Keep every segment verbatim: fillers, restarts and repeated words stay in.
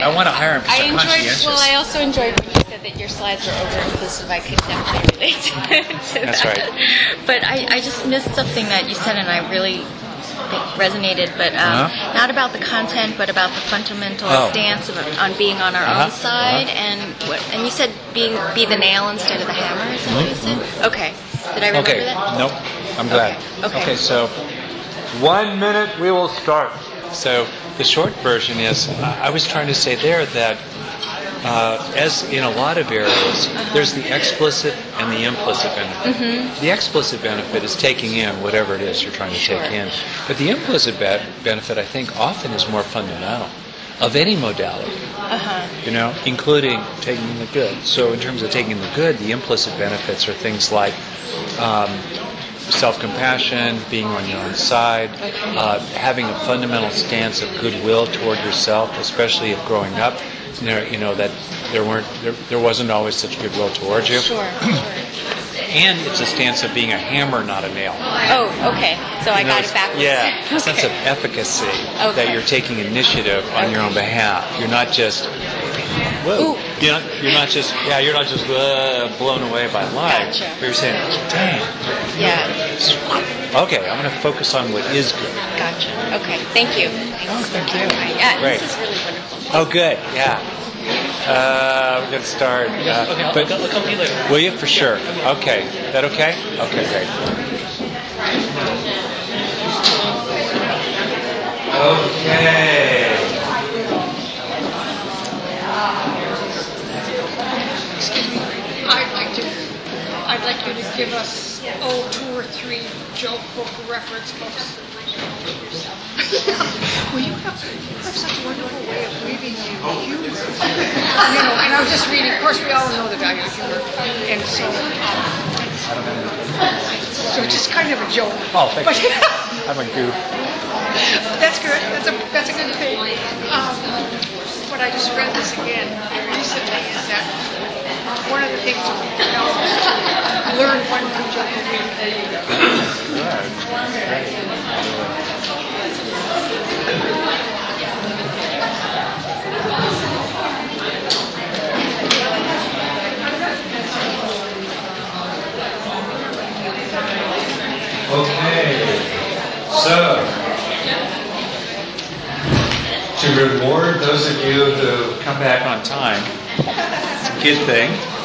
I want to hire him because I I'm enjoyed, conscientious. well, I also enjoyed when you said that your slides were over-inclusive. I could definitely relate to that. That's right. But I, I just missed something that you said, and I really think resonated. But um, Uh-huh. not about the content, but about the fundamental Oh. stance of, on being on our Uh-huh. own side. Uh-huh. And what, and you said being be the nail instead of the hammer. Is that what you said? Okay. Did I remember Okay. that? Nope. I'm glad. Okay. Okay. So, one minute we will start. So, the short version is, I I was trying to say there that, uh, as in a lot of areas, Uh-huh. there's the explicit and the implicit benefit. Mm-hmm. The explicit benefit is taking in whatever it is you're trying to Sure. take in. But the implicit be- benefit, I think, often is more fundamental of any modality. Uh-huh. You know, including taking the good. So in terms of taking the good, the implicit benefits are things like um, self-compassion, being on your own side, uh, having a fundamental stance of goodwill toward yourself, especially if growing up, you know, you know that there weren't, there, there wasn't always such goodwill towards you. Sure. Sure. And it's a stance of being a hammer, not a nail. Oh, okay. So I You know, got it backwards. Yeah, a sense of Okay. efficacy Okay. that you're taking initiative on your own behalf. You're not just, whoa, Ooh. you're not, you're not just, yeah, you're not just uh, blown away by life. Gotcha. But you're saying, dang, Yeah. okay, I'm going to focus on what is good. Gotcha. Okay. Thank you. Oh, thank you. Yeah, Great. this is really wonderful. Oh, good, yeah. Uh, we're going to start. Uh, Okay, I'll, but, I'll come to you later. will you? For sure. Okay. That okay? Okay, great. Okay. I'd like to, I'd like you to give us, oh, two or three joke book reference books. Well, you have, you have such a wonderful way of weaving in humor. You know, and I was just reading, of course, we all know the value of humor. And so, um, so it's just kind of a joke. Oh, thank But- you. I'm a goof. That's good. That's a that's a good thing. Um, but I just read this again recently. Is that one of the things that we can know is to learn one new joke a Okay, so to reward those of you who come back on time, it's a good thing.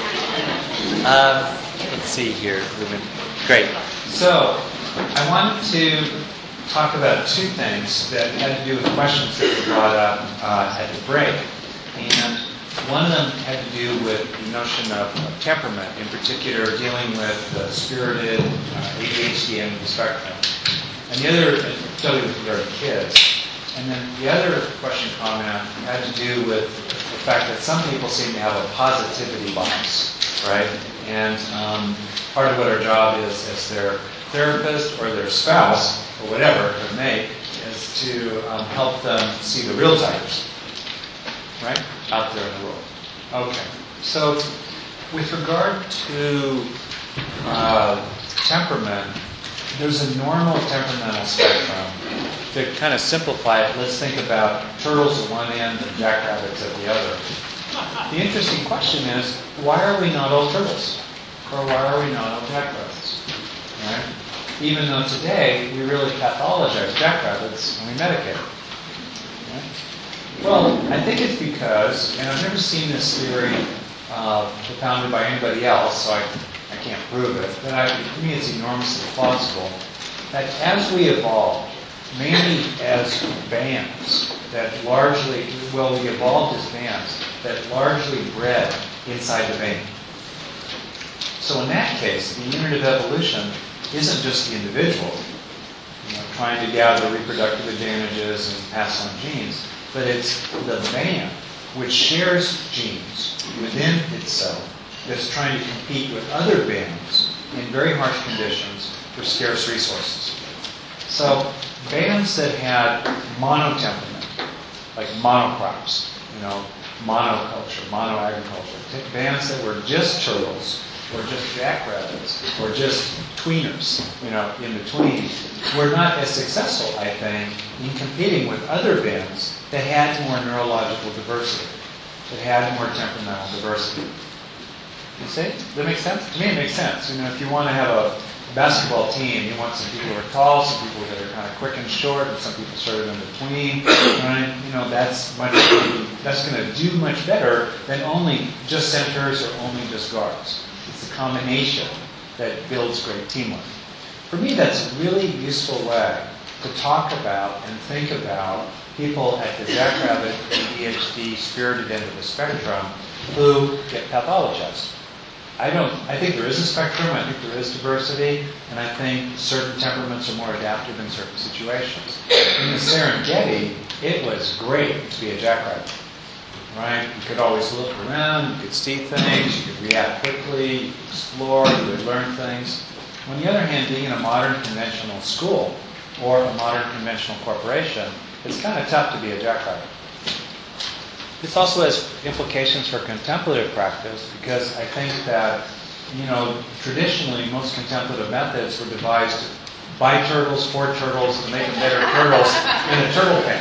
Um, let's see here. Great. So I wanted to talk about two things that had to do with questions that were brought up uh, at the break. And one of them had to do with the notion of, of temperament, in particular dealing with the spirited uh, A D H D end of the spectrum. And the other, particularly with regard to kids. And then the other question comment had to do with the fact that some people seem to have a positivity bias, right? And um, part of what our job is as their therapist or their spouse or whatever, their mate, is to um, help them see the real tigers, right, out there in the world. Okay, so with regard to uh, temperament, there's a normal temperamental spectrum. To kind of simplify it, let's think about turtles at one end and jackrabbits at the other. The interesting question is, why are we not all turtles? Or why are we not all jackrabbits? Right? Even though today we really pathologize jackrabbits and we medicate them. Right? Well, I think it's because, and I've never seen this theory uh, propounded by anybody else, so I, I can't prove it, but I, to me it's enormously plausible, that as we evolve, mainly as bands that largely, well, we evolved as bands that largely bred inside the vein. So in that case, the unit of evolution isn't just the individual, you know, trying to gather reproductive advantages and pass on genes, but it's the band which shares genes within itself that's trying to compete with other bands in very harsh conditions for scarce resources. So bands that had monotemperament, like monocrops, you know, monoculture, monoagriculture, bands that were just turtles, or just jackrabbits, or just tweeners, you know, in between, were not as successful, I think, in competing with other bands that had more neurological diversity, that had more temperamental diversity. You see? Does that make sense? To me, it makes sense. You know, if you want to have a basketball team, you want some people who are tall, some people that are kind of quick and short, and some people sort of in between. Right? You know, that's much. That's going to do much better than only just centers or only just guards. It's a combination that builds great teamwork. For me, that's a really useful way to talk about and think about people at the Jackrabbit, A D H D, spirited end of the spectrum, who get pathologized. I don't. I think there is a spectrum. I think there is diversity, and I think certain temperaments are more adaptive in certain situations. In the Serengeti, it was great to be a jackrabbit, right? You could always look around, you could see things, you could react quickly, you could explore, you would learn things. On the other hand, being in a modern conventional school or a modern conventional corporation, it's kind of tough to be a jackrabbit. This also has implications for contemplative practice because I think that, you know, traditionally most contemplative methods were devised by turtles, for turtles, to make them better turtles in a turtle pen.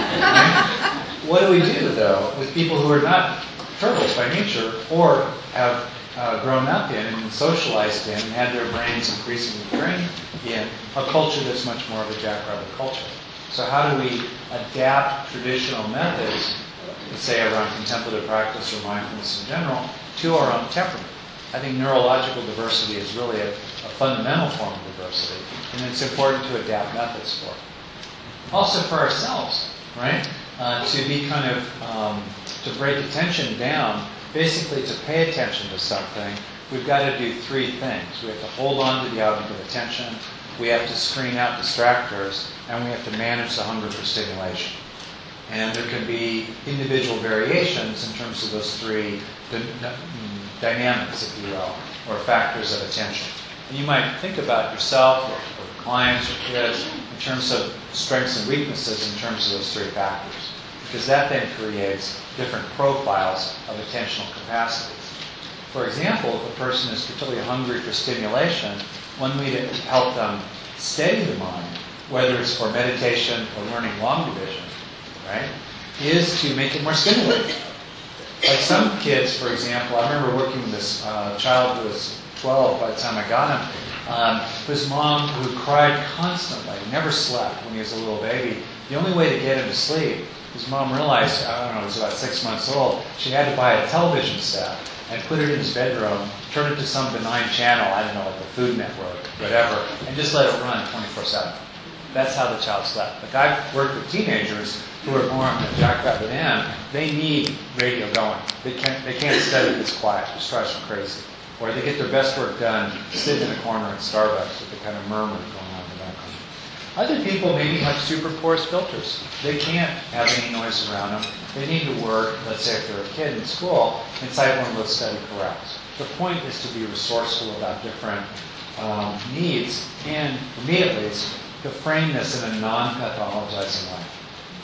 Right? What do we do, though, with people who are not turtles by nature or have uh, grown up in and socialized in and had their brains increasingly trained in a culture that's much more of a jackrabbit culture? So how do we adapt traditional methods, let's say around contemplative practice or mindfulness in general, to our own temperament? I think neurological diversity is really a, a fundamental form of diversity, and it's important to adapt methods for it. Also for ourselves, right? Uh, to be kind of, um, to break attention down, basically to pay attention to something, we've got to do three things. We have to hold on to the object of attention, we have to screen out distractors, and we have to manage the hunger for stimulation. And there can be individual variations in terms of those three dynamics, if you will, or factors of attention. And you might think about yourself or, or clients or kids in terms of strengths and weaknesses in terms of those three factors, because that then creates different profiles of attentional capacities. For example, if a person is particularly hungry for stimulation, one way to help them steady the mind, whether it's for meditation or learning long division, right, is to make it more stimulating. Like some kids, for example, I remember working with this uh, child who was twelve by the time I got him, um, his mom who cried constantly, never slept when he was a little baby. The only way to get him to sleep, his mom realized, I don't know, he was about six months old, she had to buy a television set and put it in his bedroom, turn it to some benign channel, I don't know, like the Food Network, whatever, and just let it run twenty-four seven. That's how the child slept. Like I've worked with teenagers who are more on the jackrabbit end, they need radio going. They can't, they can't study if it's quiet. It just drives them crazy. Or they get their best work done sitting in a corner at Starbucks with the kind of murmur going on in the background. Other people maybe have super porous filters. They can't have any noise around them. They need to work, let's say if they're a kid in school, inside one of those study corrals. The point is to be resourceful about different um, needs, and for me at least, to frame this in a non-pathologizing way.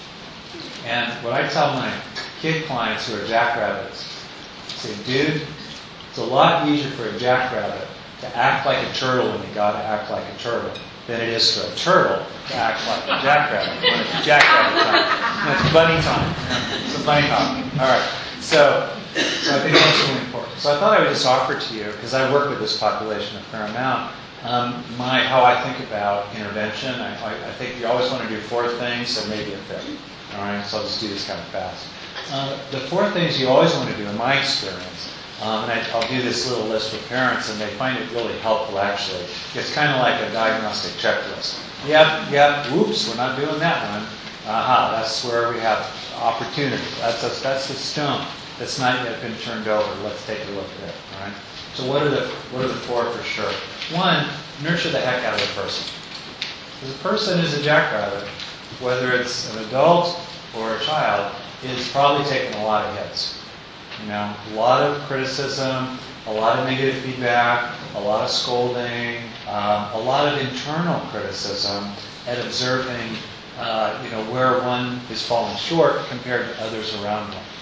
And what I tell my kid clients who are jackrabbits, I say, dude, it's a lot easier for a jackrabbit to act like a turtle when you got to act like a turtle than it is for a turtle to act like a jackrabbit when it's jackrabbit time. No, it's bunny time. It's a bunny time. All right. So, so I think that's really important. So I thought I would just offer to you, because I work with this population a fair amount, um, my how I think about intervention. I, I, I think you always want to do four things and maybe a fifth. All right, so I'll just do this kind of fast. Uh, the four things you always want to do, in my experience, um, and I, I'll do this little list with parents, and they find it really helpful, actually. It's kind of like a diagnostic checklist. Yep, yep, whoops, we're not doing that one. Aha, that's where we have opportunity. That's a, that's the stone that's not yet been turned over. Let's take a look at it, all right? So what are the what are the four for sure? One, nurture the heck out of the person. Because a person is a jackrabbit, whether it's an adult or a child, is probably taking a lot of hits. You know, a lot of criticism, a lot of negative feedback, a lot of scolding, um, a lot of internal criticism at observing, uh, you know, where one is falling short compared to others around one.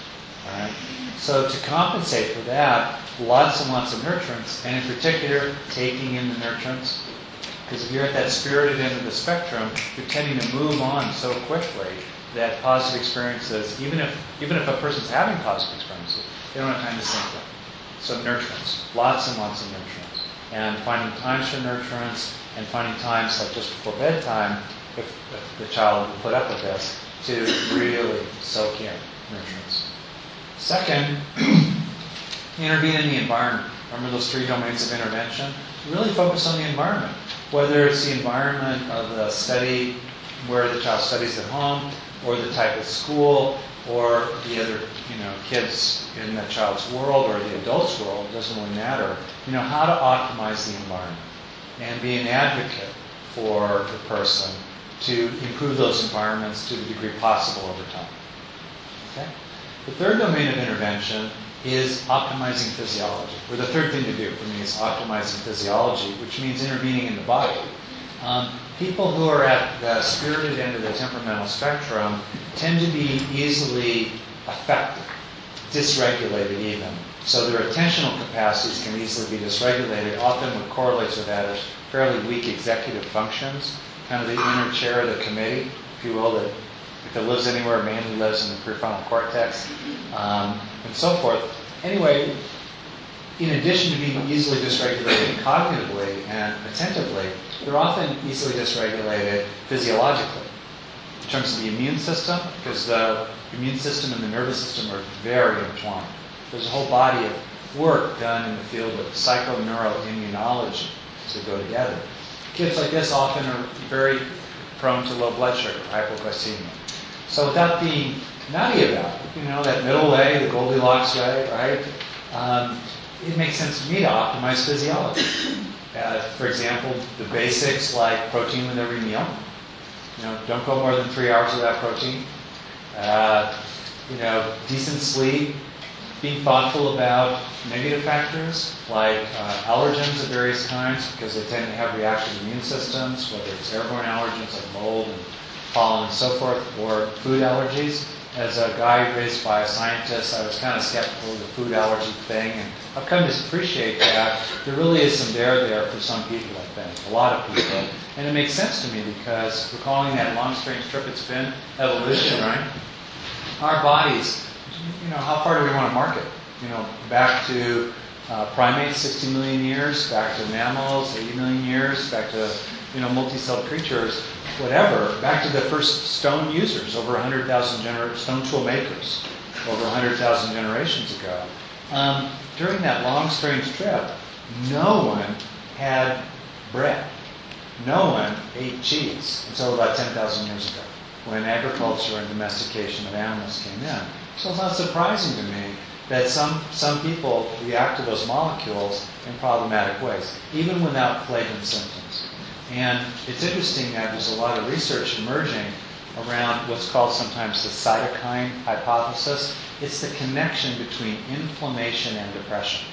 All right? So to compensate for that, lots and lots of nurturance, and in particular, taking in the nurturance. Because if you're at that spirited end of the spectrum, you're tending to move on so quickly that positive experiences, even if even if a person's having positive experiences, they don't have time to sink them. So nurturance, lots and lots of nurturance. And finding times for nurturance, and finding times like just before bedtime, if, if the child will put up with this, to really soak in nurturance. Second, intervene in the environment. Remember those three domains of intervention? Really focus on the environment. Whether it's the environment of the study where the child studies at home, or the type of school, or the other, you know, kids in the child's world or the adult's world, it doesn't really matter. You know, how to optimize the environment and be an advocate for the person to improve those environments to the degree possible over time. Okay? The third domain of intervention is optimizing physiology. Or the third thing to do for me is optimizing physiology, which means intervening in the body. Um, people who are at the spirited end of the temperamental spectrum tend to be easily affected, dysregulated even. So their attentional capacities can easily be dysregulated. Often what correlates with that is fairly weak executive functions, kind of the inner chair of the committee, if you will, that if it lives anywhere, mainly lives in the prefrontal cortex, um, and so forth. Anyway, in addition to being easily dysregulated cognitively and attentively, they're often easily dysregulated physiologically in terms of the immune system, because the immune system and the nervous system are very entwined. There's a whole body of work done in the field of psychoneuroimmunology to go together. Kids like this often are very prone to low blood sugar, hypoglycemia. So without being nutty about it, you know, that middle way, the Goldilocks way, right? Um, it makes sense to me to optimize physiology. Uh, for example, the basics like protein with every meal. You know, don't go more than three hours without protein. Uh, you know, decent sleep. Being thoughtful about negative factors like uh, allergens of various kinds, because they tend to have reactive immune systems, whether it's airborne allergens like mold and pollen and so forth, or food allergies. As a guy raised by a scientist, I was kind of skeptical of the food allergy thing, and I've come to appreciate that there really is some dare there for some people, I think, a lot of people. And it makes sense to me because we're calling that long, strange trip it's been evolution, right? Our bodies, you know, how far do we want to mark it? You know, back to uh, primates, sixty million years, back to mammals, eighty million years, back to, you know, multi-celled creatures, whatever, back to the first stone users, over one hundred thousand gener- stone tool makers, over one hundred thousand generations ago. Um, during that long, strange trip, no one had bread. No one ate cheese until about ten thousand years ago, when agriculture and domestication of animals came in. So it's not surprising to me that some, some people react to those molecules in problematic ways, even without flagrant symptoms. And it's interesting that there's a lot of research emerging around what's called sometimes the cytokine hypothesis. It's the connection between inflammation and depression.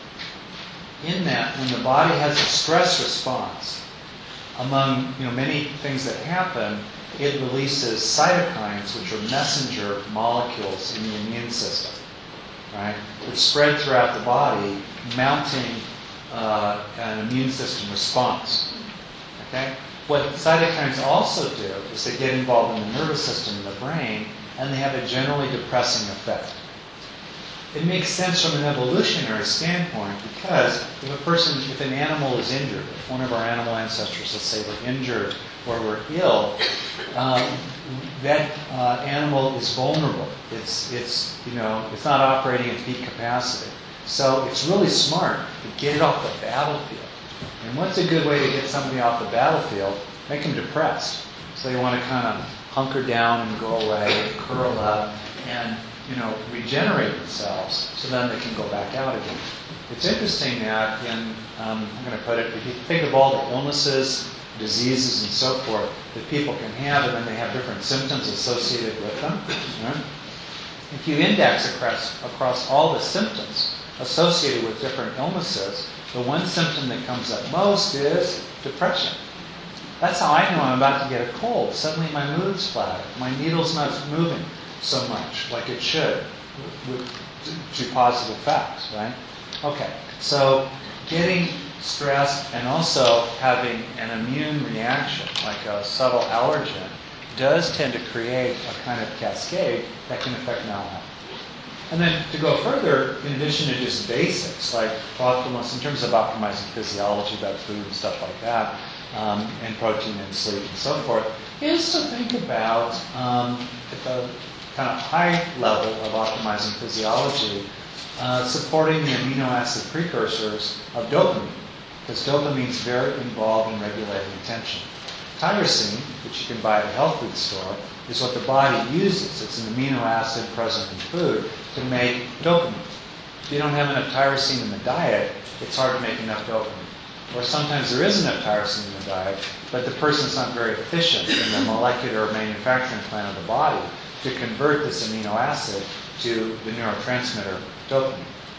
In that, when the body has a stress response, among you know many things that happen, it releases cytokines, which are messenger molecules in the immune system, right? Which spread throughout the body, mounting uh, an immune system response. Okay? What cytokines also do is they get involved in the nervous system in the brain, and they have a generally depressing effect. It makes sense from an evolutionary standpoint because if a person, if an animal is injured, if one of our animal ancestors, let's say, were injured or were ill, um, that uh, animal is vulnerable. It's, it's, you know, it's not operating at peak capacity. So it's really smart to get it off the battlefield. And what's a good way to get somebody off the battlefield? Make them depressed. So they want to kind of hunker down and go away, curl up, and you know, regenerate themselves so then they can go back out again. It's interesting that in, um, I'm going to put it, if you think of all the illnesses, diseases, and so forth that people can have, and then they have different symptoms associated with them, right? If you index across, across all the symptoms associated with different illnesses, the one symptom that comes up most is depression. That's how I know I'm about to get a cold. Suddenly my mood's flat. My needle's not moving so much like it should. with, to positive facts, right? Okay, so getting stressed and also having an immune reaction, like a subtle allergen, does tend to create a kind of cascade that can affect mental health. And then to go further, in addition to just basics, like optimus, in terms of optimizing physiology, about food and stuff like that, um, and protein and sleep and so forth, is to think about, um, at the kind of high level of optimizing physiology, uh, supporting the amino acid precursors of dopamine, because dopamine is very involved in regulating attention. Tyrosine, which you can buy at a health food store, is what the body uses. It's an amino acid present in food to make dopamine. If you don't have enough tyrosine in the diet, it's hard to make enough dopamine. Or sometimes there is enough tyrosine in the diet, but the person's not very efficient in the molecular manufacturing plant of the body to convert this amino acid to the neurotransmitter dopamine.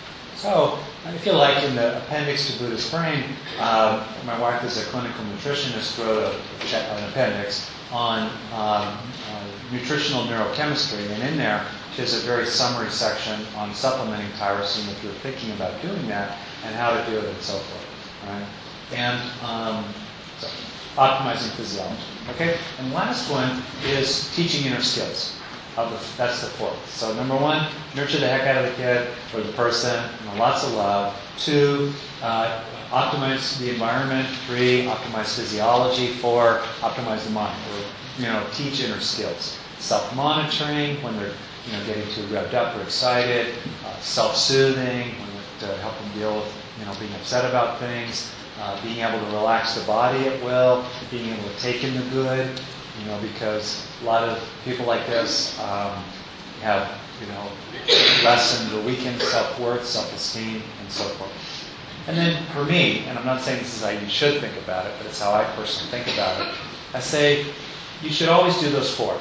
So, I feel like in the appendix to Buddha's Brain, uh, my wife is a clinical nutritionist, wrote a, an appendix on um, uh, nutritional neurochemistry, and in there she has a very summary section on supplementing tyrosine if you're thinking about doing that, and how to do it and so forth. Right? And um, so, optimizing physiology. Okay? And last one is teaching inner skills. Of the, that's the fourth. So number one, nurture the heck out of the kid or the person, you know, lots of love. Two, uh, optimize the environment. Three, optimize physiology. Four, optimize the mind, or you know, teach inner skills. Self-monitoring when they're you know getting too revved up or excited. Uh, self-soothing when to help them deal with you know being upset about things. Uh, being able to relax the body at will. Being able to take in the good. You know, because a lot of people like this um, have, you know, lessened or weakened self-worth, self-esteem, and so forth. And then for me, and I'm not saying this is how you should think about it, but it's how I personally think about it, I say you should always do those four.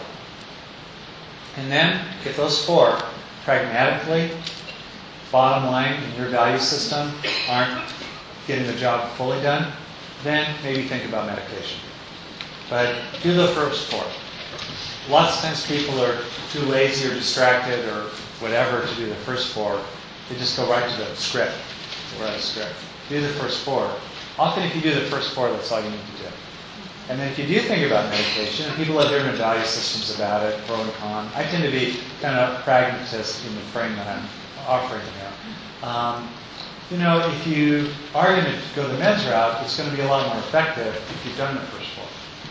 And then, if those four, pragmatically, bottom line in your value system, aren't getting the job fully done, then maybe think about medication. But do the first four. Lots of times people are too lazy or distracted or whatever to do the first four. They just go right to the script. They write a script. Do the first four. Often if you do the first four, that's all you need to do. And then if you do think about medication, and people have different value systems about it, pro and con. I tend to be kind of pragmatist in the frame that I'm offering here. Um, you know, if you are going to go the meds route, it's going to be a lot more effective if you've done the first four.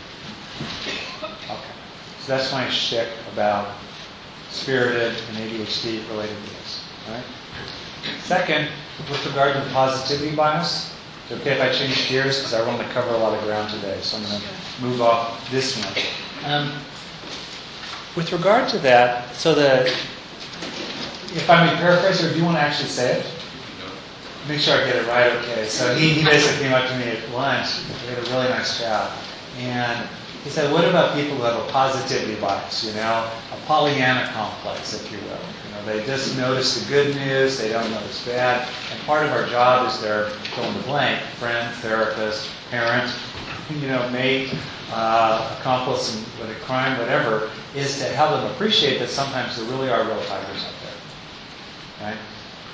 Okay. So that's my shtick about spirited and A D H D related to this. All right? Second, with regard to the positivity bias, it's okay if I change gears because I want to cover a lot of ground today, so I'm going to move off this one. Um, with regard to that, so the, if I may paraphrase, or do you want to actually say it? Make sure I get it right, okay. So he, he basically came up to me at lunch. We had a really nice chat. And he said, what about people who have a positivity bias, you know, a Pollyanna complex, if you will. You know, they just notice the good news, they don't notice bad. And part of our job is their fill in the blank, friend, therapist, parent, you know, mate, uh, accomplice in, with a crime, whatever, is to help them appreciate that sometimes there really are real tigers out there. Right?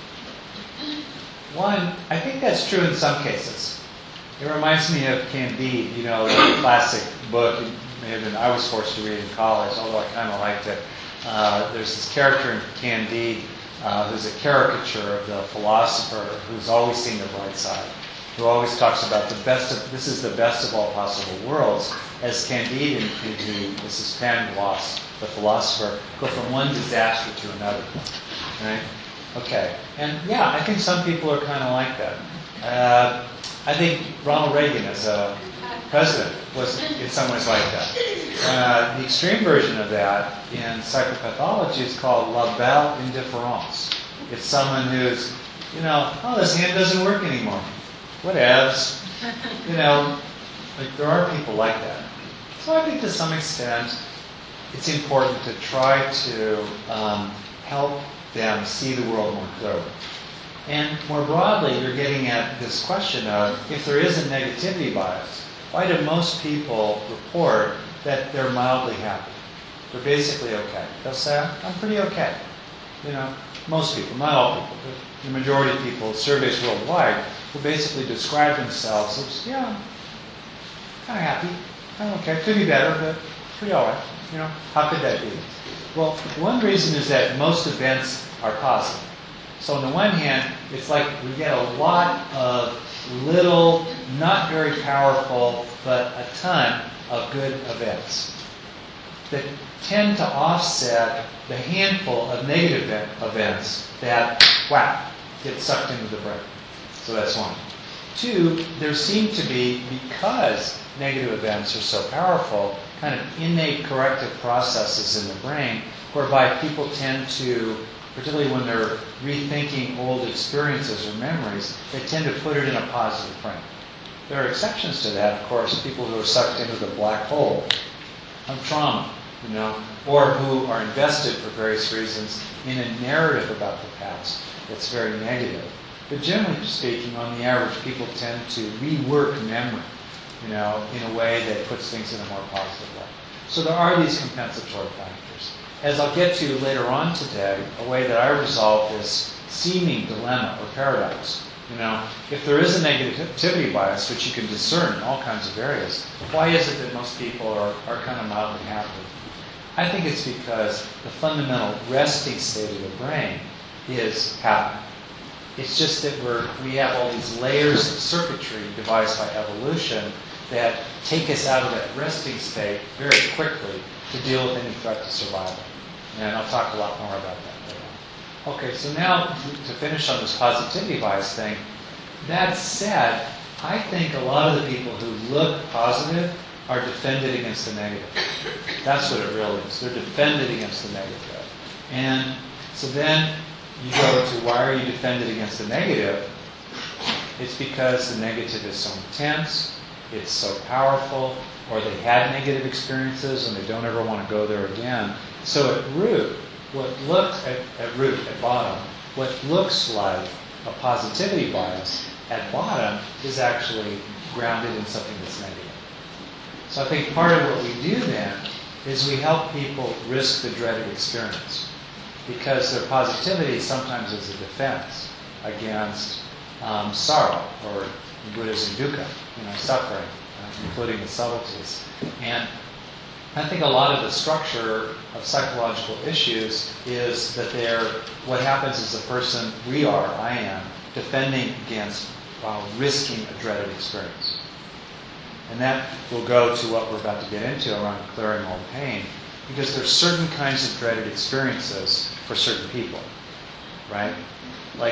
One, I think that's true in some cases. It reminds me of Candide, you know, the classic book. It may have been, I was forced to read in college, although I kind of liked it. Uh, there's this character in Candide uh, who's a caricature of the philosopher who's always seen the bright side, who always talks about the best of, this is the best of all possible worlds, as Candide and, and Missus Pangloss, the philosopher, go from one disaster to another. Right? Okay. And yeah, I think some people are kind of like that. Uh, I think Ronald Reagan as a president was in some ways like that. Uh, the extreme version of that in psychopathology is called la belle indifférence. It's someone who's, you know, oh, this hand doesn't work anymore. Whatevs. You know, like there are people like that. So I think to some extent it's important to try to um, help them see the world more clearly. And more broadly, you're getting at this question of, if there is a negativity bias, why do most people report that they're mildly happy? They're basically okay. They'll say, I'm pretty okay. You know, most people, not all people, but the majority of people, surveys worldwide, will basically describe themselves as, yeah, kind of happy, kind of okay, could be better, but pretty all right. You know, how could that be? Well, one reason is that most events are positive. So on the one hand, it's like we get a lot of little, not very powerful, but a ton of good events that tend to offset the handful of negative event, events that, whap, get sucked into the brain. So that's one. Two, there seem to be, because negative events are so powerful, kind of innate corrective processes in the brain whereby people tend to, particularly when they're rethinking old experiences or memories, they tend to put it in a positive frame. There are exceptions to that, of course, people who are sucked into the black hole of trauma, you know, or who are invested for various reasons in a narrative about the past that's very negative. But generally speaking, on the average, people tend to rework memory, you know, in a way that puts things in a more positive way. So there are these compensatory factors. As I'll get to later on today, a way that I resolve this seeming dilemma or paradox. You know, if there is a negativity bias, which you can discern in all kinds of areas, why is it that most people are, are kind of mildly happy? I think it's because the fundamental resting state of the brain is happy. It's just that we're, we have all these layers of circuitry devised by evolution that take us out of that resting state very quickly to deal with any threat to survival. And I'll talk a lot more about that later on. Okay, so now to finish on this positivity bias thing, that said, I think a lot of the people who look positive are defended against the negative. That's what it really is. They're defended against the negative. And so then you go to, why are you defended against the negative? It's because the negative is so intense, it's so powerful, or they had negative experiences and they don't ever want to go there again. So at root, what looks at, at root, at bottom, what looks like a positivity bias at bottom is actually grounded in something that's negative. So I think part of what we do then is we help people risk the dreaded experience, because their positivity sometimes is a defense against um, sorrow, or in Buddhism, dukkha, you know, suffering, uh, including the subtleties. And I think a lot of the structure of psychological issues is that they're, what happens is the person, we are, I am, defending against while risking a dreaded experience. And that will go to what we're about to get into around clearing old pain, because there's certain kinds of dreaded experiences for certain people, right? Like,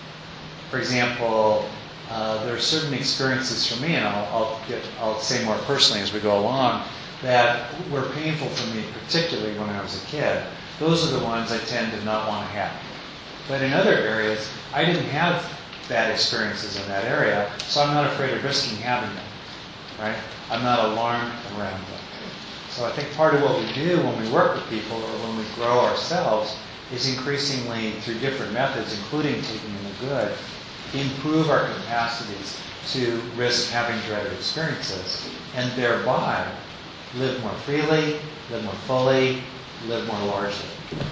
for example, uh, there are certain experiences for me, and I'll, I'll, get, I'll say more personally as we go along, that were painful for me, particularly when I was a kid. Those are the ones I tend to not want to have. But in other areas, I didn't have bad experiences in that area, so I'm not afraid of risking having them, right? I'm not alarmed around them. So I think part of what we do when we work with people or when we grow ourselves is increasingly, through different methods, including taking in the good, improve our capacities to risk having dreaded experiences, and thereby live more freely, live more fully, live more largely.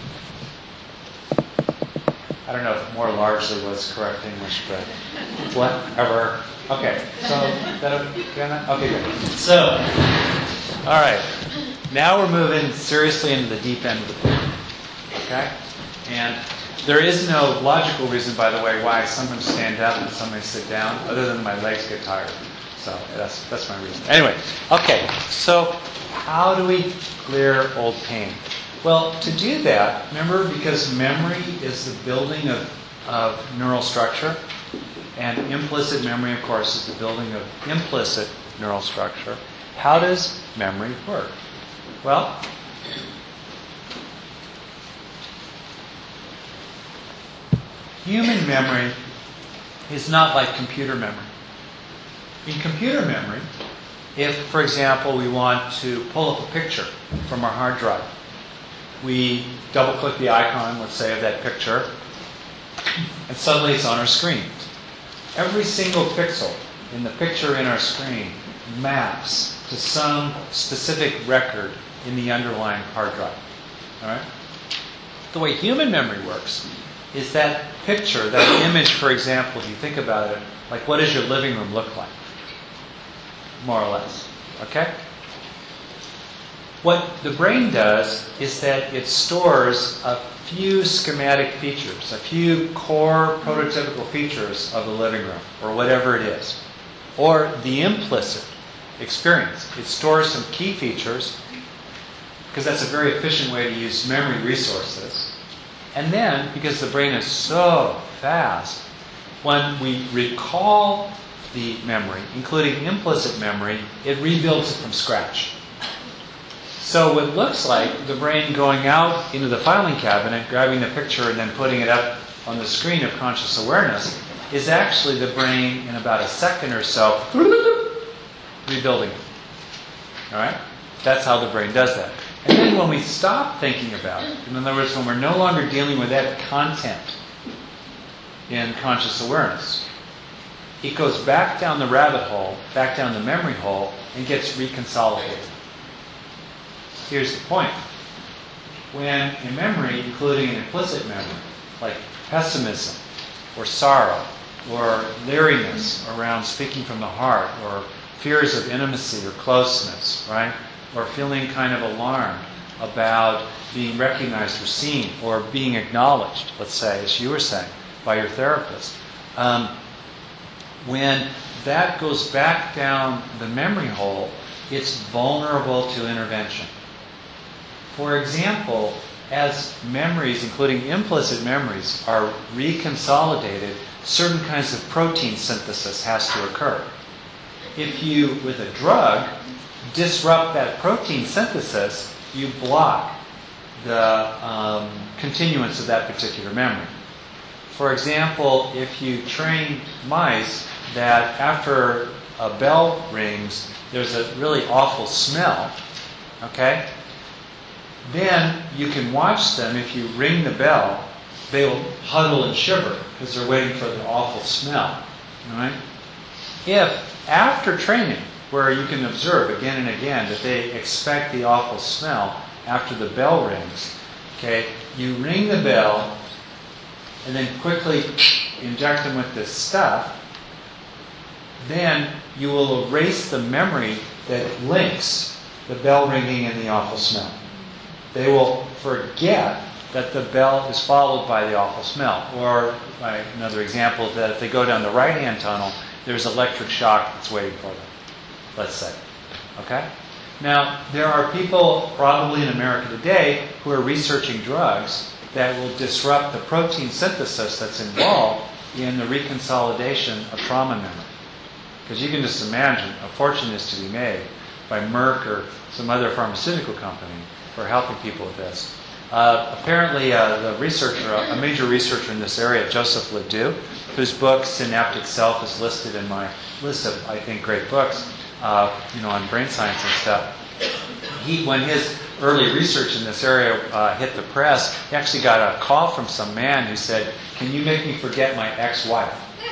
I don't know if more largely was correct English, but whatever. Okay, so that okay, good. So, all right. Now we're moving seriously into the deep end of the book. Okay, and there is no logical reason, by the way, why I sometimes stand up and sometimes sit down, other than my legs get tired. So that's that's my reason. Anyway, okay. So how do we clear old pain? Well, to do that, remember, because memory is the building of, of neural structure, and implicit memory, of course, is the building of implicit neural structure. How does memory work? Well, human memory is not like computer memory. In computer memory, if, for example, we want to pull up a picture from our hard drive, we double-click the icon, let's say, of that picture, and suddenly it's on our screen. Every single pixel in the picture in our screen maps to some specific record in the underlying hard drive. All right? the way human memory works is that picture, that image, for example, if you think about it, like what does your living room look like? More or less. Okay? What the brain does is that it stores a few schematic features, a few core prototypical features of the living room, or whatever it is, or the implicit experience. It stores some key features, because that's a very efficient way to use memory resources. And then, because the brain is so fast, when we recall the memory, including implicit memory, it rebuilds it from scratch. So what looks like the brain going out into the filing cabinet, grabbing the picture and then putting it up on the screen of conscious awareness is actually the brain in about a second or so rebuilding it. All right? That's how the brain does that. And then when we stop thinking about it, in other words, when we're no longer dealing with that content in conscious awareness, it goes back down the rabbit hole, back down the memory hole, and gets reconsolidated. Here's the point. When a memory, including an implicit memory, like pessimism, or sorrow, or leeriness around speaking from the heart, or fears of intimacy or closeness, right? Or feeling kind of alarmed about being recognized or seen, or being acknowledged, let's say, as you were saying, by your therapist. Um, when that goes back down the memory hole, it's vulnerable to intervention. For example, as memories, including implicit memories, are reconsolidated, certain kinds of protein synthesis has to occur. If you, with a drug, disrupt that protein synthesis, you block the um, continuance of that particular memory. For example, if you train mice that after a bell rings, there's a really awful smell, okay? Then you can watch them. If you ring the bell, they will huddle and shiver because they're waiting for the awful smell. All right? If after training, where you can observe again and again that they expect the awful smell after the bell rings, okay, you ring the bell and then quickly inject them with this stuff, then you will erase the memory that links the bell ringing and the awful smell. They will forget that the bell is followed by the awful smell. Or, by another example, that if they go down the right-hand tunnel, there's electric shock that's waiting for them, let's say. Okay? Now, there are people, probably in America today, who are researching drugs that will disrupt the protein synthesis that's involved in the reconsolidation of trauma memory. Because you can just imagine a fortune is to be made by Merck or some other pharmaceutical company for helping people with this. Uh, apparently, uh, the researcher, a major researcher in this area, Joseph Ledoux, whose book Synaptic Self is listed in my list of, I think, great books, uh, you know, on brain science and stuff. He, when his early research in this area uh, hit the press, he actually got a call from some man who said, "Can you make me forget my ex-wife?"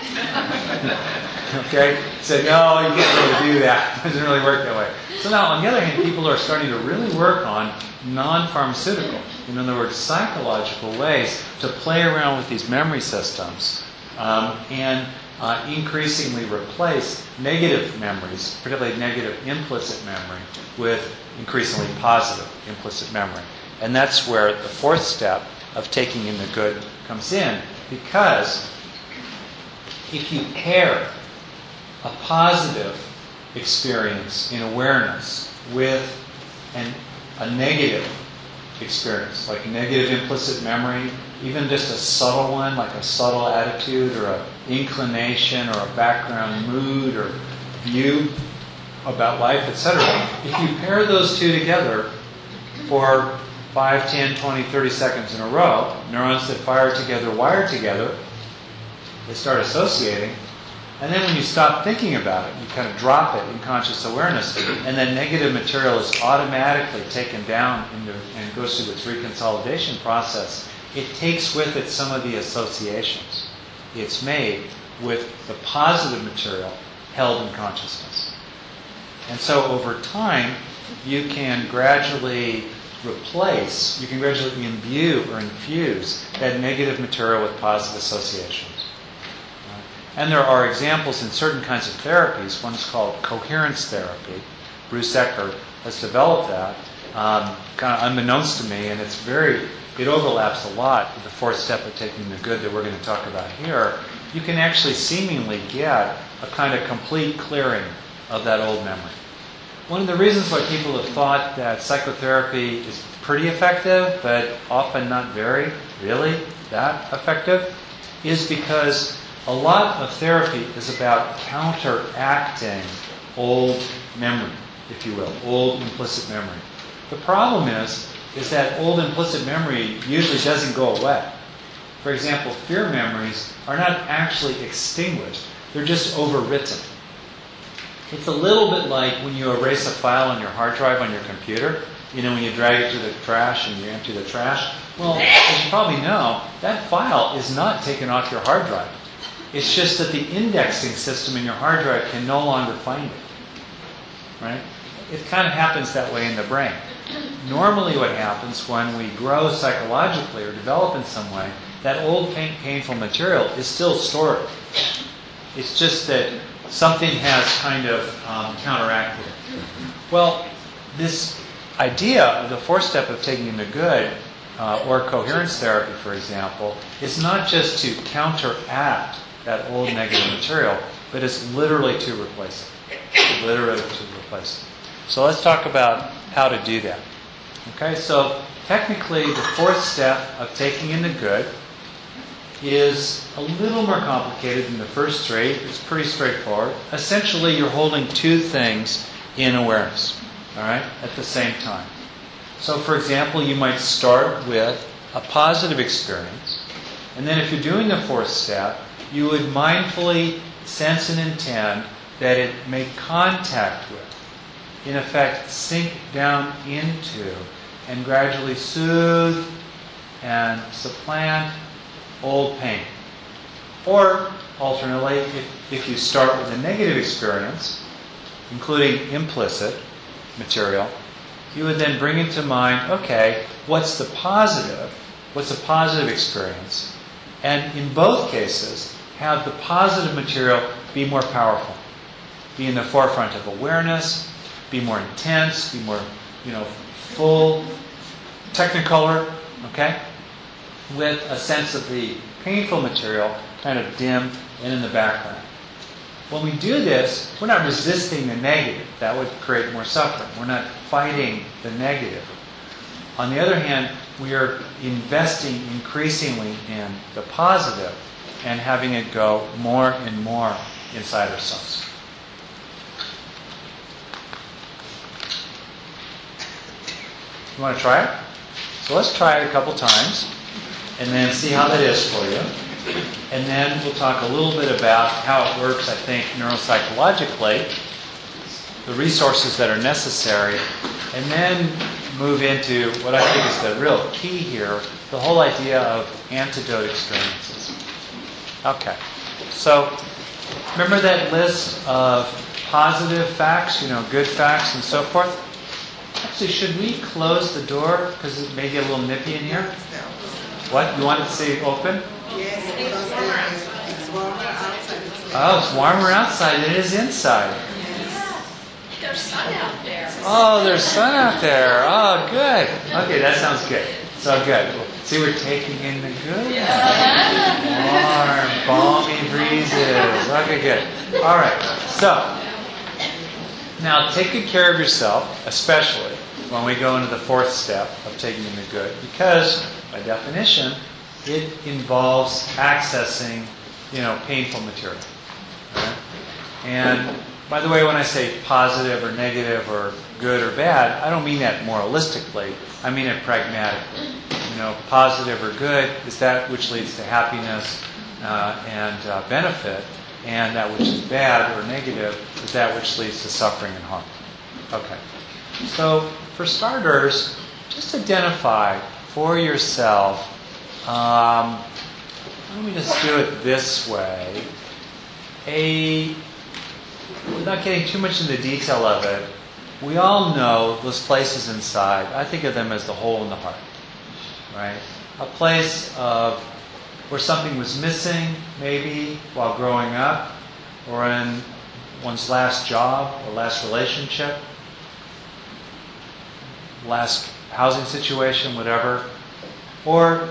Okay? He said, "No, you can't really do that. It doesn't really work that way." So now, on the other hand, people are starting to really work on non-pharmaceutical, in other words, psychological ways to play around with these memory systems um, and uh, increasingly replace negative memories, particularly negative implicit memory, with increasingly positive implicit memory. And that's where the fourth step of taking in the good comes in, because if you pair a positive experience in awareness with an, a negative experience, like a negative implicit memory, even just a subtle one, like a subtle attitude or an inclination or a background mood or view about life, et cetera. If you pair those two together for five, ten, twenty, thirty seconds in a row, neurons that fire together, wire together, they start associating. And then when you stop thinking about it, you kind of drop it in conscious awareness, and then negative material is automatically taken down into, and goes through its reconsolidation process. It takes with it some of the associations it's made with the positive material held in consciousness. And so over time, you can gradually replace, you can gradually imbue or infuse that negative material with positive associations. And there are examples in certain kinds of therapies. One is called coherence therapy. Bruce Eckert has developed that, um, kind of unbeknownst to me, and it's very, it overlaps a lot with the fourth step of taking the good that we're going to talk about here. You can actually seemingly get a kind of complete clearing of that old memory. One of the reasons why people have thought that psychotherapy is pretty effective, but often not very, really, that effective, is because a lot of therapy is about counteracting old memory, if you will, old implicit memory. The problem is, is that old implicit memory usually doesn't go away. For example, fear memories are not actually extinguished. They're just overwritten. It's a little bit like when you erase a file on your hard drive on your computer. You know, when you drag it to the trash and you empty the trash. Well, as you probably know, that file is not taken off your hard drive. It's just that the indexing system in your hard drive can no longer find it. Right? It kind of happens that way in the brain. Normally what happens when we grow psychologically or develop in some way, that old pain, painful material is still stored. It's just that something has kind of um, counteracted it. Well, this idea of the fourth step of taking the good, uh, or coherence therapy, for example, is not just to counteract that old negative material, but it's literally to replace it. Literally to replace it. So let's talk about how to do that. Okay, so technically the fourth step of taking in the good is a little more complicated than the first three. It's pretty straightforward. Essentially, you're holding two things in awareness, all right, at the same time. So, for example, you might start with a positive experience, and then if you're doing the fourth step, you would mindfully sense and intend that it make contact with, in effect, sink down into, and gradually soothe and supplant old pain. Or, alternately, if, if you start with a negative experience, including implicit material, you would then bring into mind, okay, what's the positive? What's a positive experience? And in both cases, have the positive material be more powerful, be in the forefront of awareness, be more intense, be more, you know, full, technicolor, okay? With a sense of the painful material kind of dim and in the background. When we do this, we're not resisting the negative. That would create more suffering. We're not fighting the negative. On the other hand, we are investing increasingly in the positive and having it go more and more inside ourselves. You want to try it? So let's try it a couple times and then see how that is for you. And then we'll talk a little bit about how it works, I think, neuropsychologically, the resources that are necessary, and then move into what I think is the real key here, the whole idea of antidote experiences. Okay. So, remember that list of positive facts, you know, good facts and so forth? Actually, should we close the door because it may get a little nippy in here? What? You want it to stay open? Yes, because it's warmer outside. Oh, it's warmer outside than it is inside. There's sun out there. Oh, there's sun out there. Oh, good. Okay, that sounds good. So good. See, we're taking in the good. Warm, balmy breezes. Okay, good. All right. So, now take good care of yourself, especially when we go into the fourth step of taking in the good, because by definition, it involves accessing, you know, painful material. Right? And by the way, when I say positive or negative or good or bad, I don't mean that moralistically. I mean it pragmatically. You know, positive or good is that which leads to happiness uh, and uh, benefit, and that which is bad or negative is that which leads to suffering and harm. Okay. So, for starters, just identify for yourself. Um, let me just do it this way. A, without getting too much into the detail of it, we all know those places inside. I think of them as the hole in the heart, right? A place of where something was missing, maybe while growing up, or in one's last job or last relationship, last housing situation, whatever, or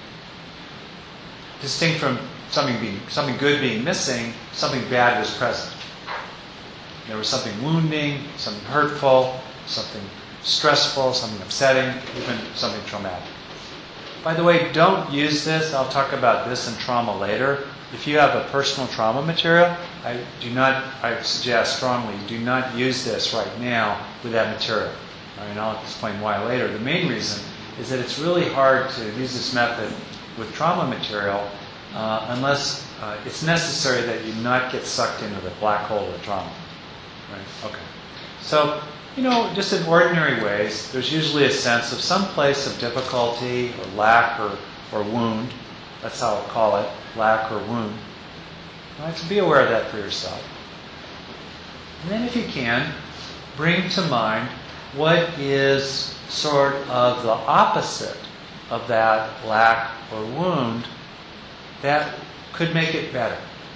distinct from something being something good being missing, something bad was present. There was something wounding, something hurtful, something stressful, something upsetting, even something traumatic. By the way, don't use this. I'll talk about this in trauma later. If you have a personal trauma material, I do not, I suggest strongly, do not use this right now with that material. I mean, I'll explain why later. The main reason is that it's really hard to use this method with trauma material uh, unless uh, it's necessary that you not get sucked into the black hole of the trauma. Right? Okay. So, you know, just in ordinary ways, there's usually a sense of some place of difficulty or lack or, or wound. That's how I'll call it, lack or wound. Right? So be aware of that for yourself. And then if you can, bring to mind what is sort of the opposite of that lack or wound that could make it better.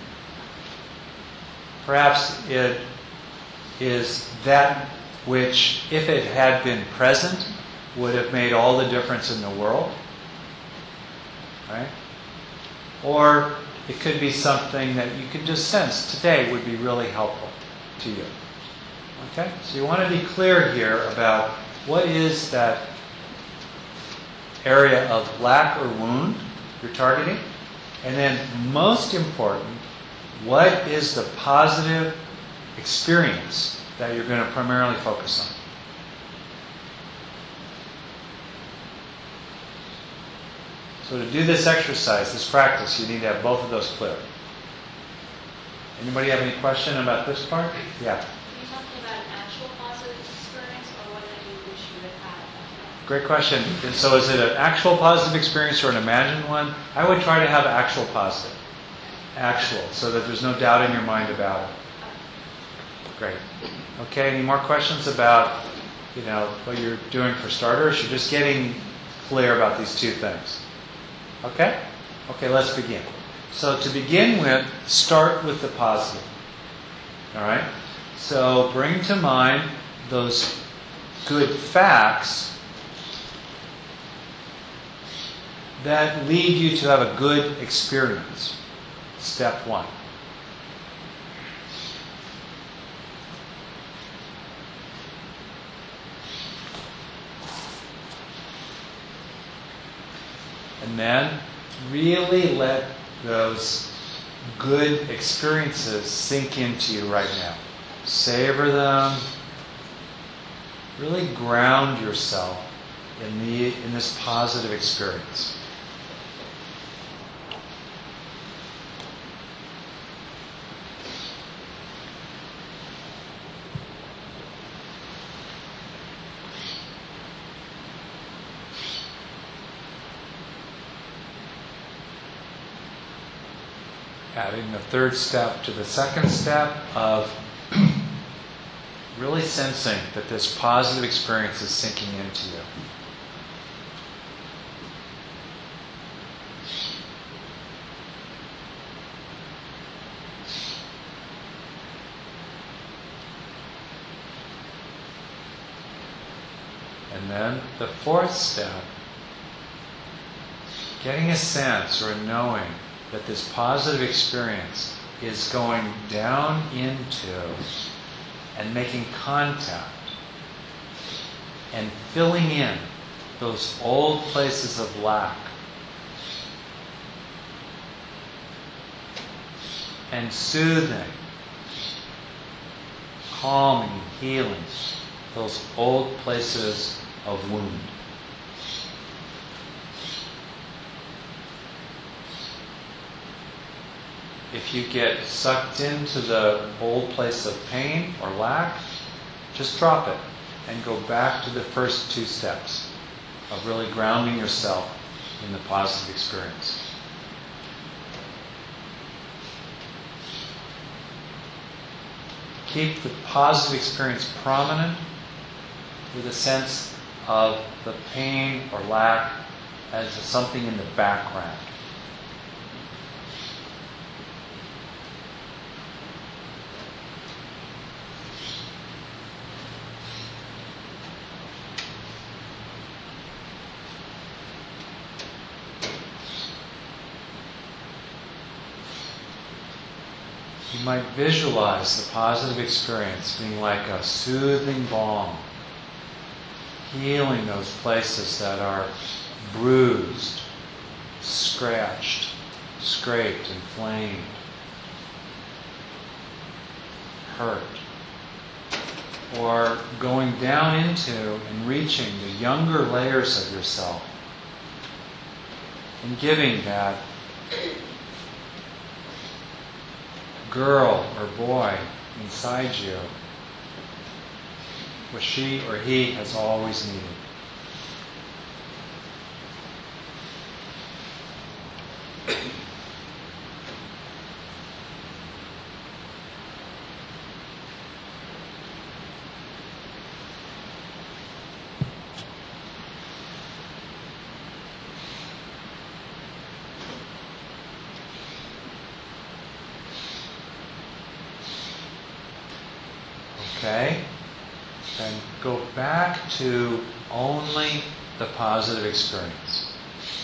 Perhaps it is that which, if it had been present, would have made all the difference in the world. Right? Or it could be something that you can just sense today would be really helpful to you. Okay? So you want to be clear here about what is that area of lack or wound you're targeting. And then, most important, what is the positive experience that you're going to primarily focus on? So to do this exercise, this practice, you need to have both of those clear. Anybody have any question about this part? Yeah. Are you talking about an actual positive experience or one that you wish you would have had? Great question. And so is it an actual positive experience or an imagined one? I would try to have actual positive. Actual, so that there's no doubt in your mind about it. Great. Okay, any more questions about, you know, what you're doing for starters? You're just getting clear about these two things. Okay? Okay, let's begin. So to begin with, start with the positive. All right? So bring to mind those good facts that lead you to have a good experience. Step one. And then really let those good experiences sink into you right now. Savor them. Really ground yourself in the in this positive experience. Adding the third step to the second step of really sensing that this positive experience is sinking into you. And then the fourth step, getting a sense or a knowing that this positive experience is going down into and making contact and filling in those old places of lack and soothing, calming, healing those old places of wound. If you get sucked into the old place of pain or lack, just drop it and go back to the first two steps of really grounding yourself in the positive experience. Keep the positive experience prominent with a sense of the pain or lack as something in the background. You might visualize the positive experience being like a soothing balm, healing those places that are bruised, scratched, scraped, inflamed, hurt. Or going down into and reaching the younger layers of yourself and giving that girl or boy inside you what she or he has always needed. Okay? Then go back to only the positive experience.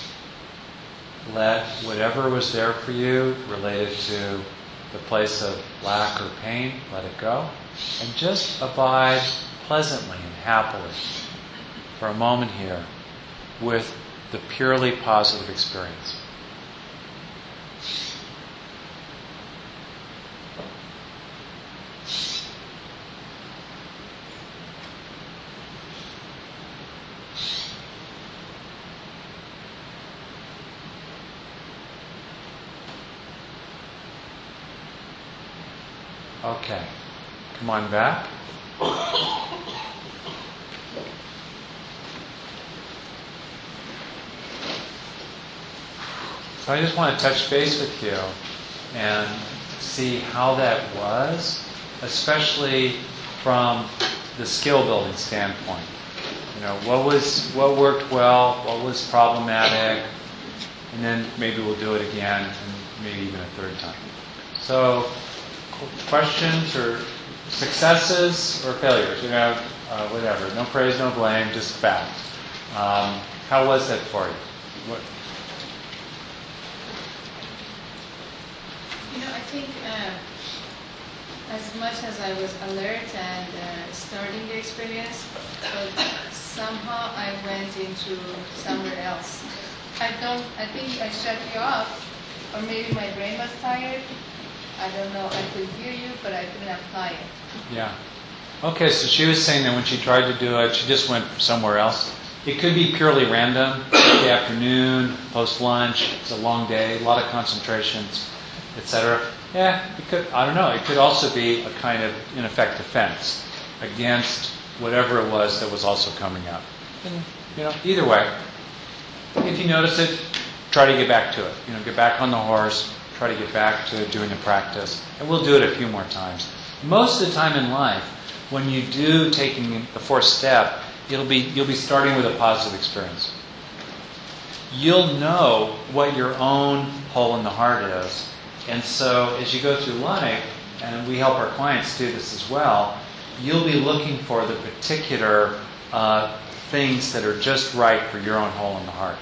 Let whatever was there for you related to the place of lack or pain, let it go. And just abide pleasantly and happily for a moment here with the purely positive experience. Okay, come on back. So I just want to touch base with you and see how that was, especially from the skill building standpoint. You know, what was what worked well, what was problematic, and then maybe we'll do it again, and maybe even a third time. So, questions or successes or failures, you know, uh, whatever. No praise, no blame, just fact. Um, how was that for you? What? You know, I think uh, as much as I was alert and uh, starting the experience, but somehow I went into somewhere else. I don't, I think I shut you off, or maybe my brain was tired. I don't know. I could hear you, but I couldn't apply it. Yeah. Okay, so she was saying that when she tried to do it, she just went somewhere else. It could be purely random, the afternoon, post-lunch, it's a long day, a lot of concentrations, et cetera. Yeah, it could, I don't know. It could also be a kind of, in effect, defense against whatever it was that was also coming up. And, you know, either way, if you notice it, try to get back to it. You know, get back on the horse. Try to get back to doing the practice. And we'll do it a few more times. Most of the time in life, when you do taking the fourth step, it'll be you'll be starting with a positive experience. You'll know what your own hole in the heart is. And so as you go through life, and we help our clients do this as well, you'll be looking for the particular uh, things that are just right for your own hole in the heart.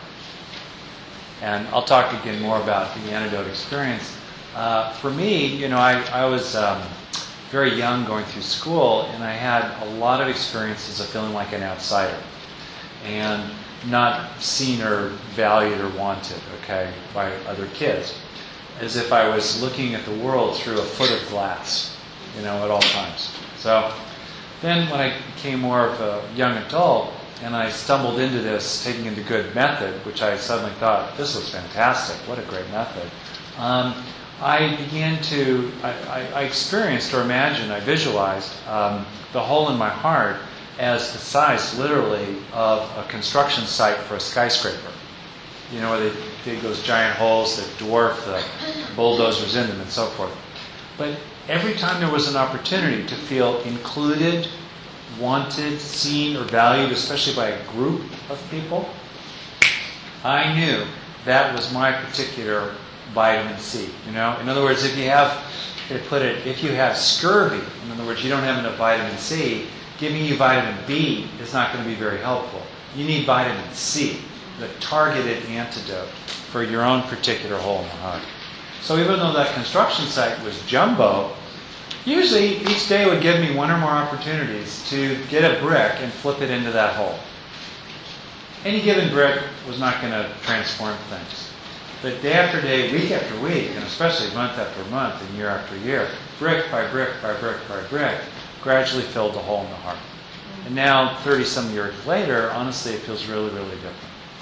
And I'll talk again more about the antidote experience. Uh, for me, you know, I, I was um, very young going through school, and I had a lot of experiences of feeling like an outsider and not seen or valued or wanted, okay, by other kids. As if I was looking at the world through a foot of glass, you know, at all times. So then when I became more of a young adult, and I stumbled into this, taking the good method, which I suddenly thought, this was fantastic, what a great method. Um, I began to, I, I, I experienced or imagined, I visualized um, the hole in my heart as the size, literally, of a construction site for a skyscraper. You know, where they dig those giant holes that dwarf the bulldozers in them and so forth. But every time there was an opportunity to feel included wanted, seen, or valued, especially by a group of people, I knew that was my particular vitamin C. You know, in other words, if you have, they put it, if you have scurvy, in other words, you don't have enough vitamin C, giving you vitamin B is not going to be very helpful. You need vitamin C, the targeted antidote for your own particular hole in the heart. So even though that construction site was jumbo, usually each day would give me one or more opportunities to get a brick and flip it into that hole. Any given brick was not going to transform things. But day after day, week after week, and especially month after month and year after year, brick by brick by brick by brick, gradually filled the hole in the heart. And now, thirty-some years later, honestly, it feels really, really different.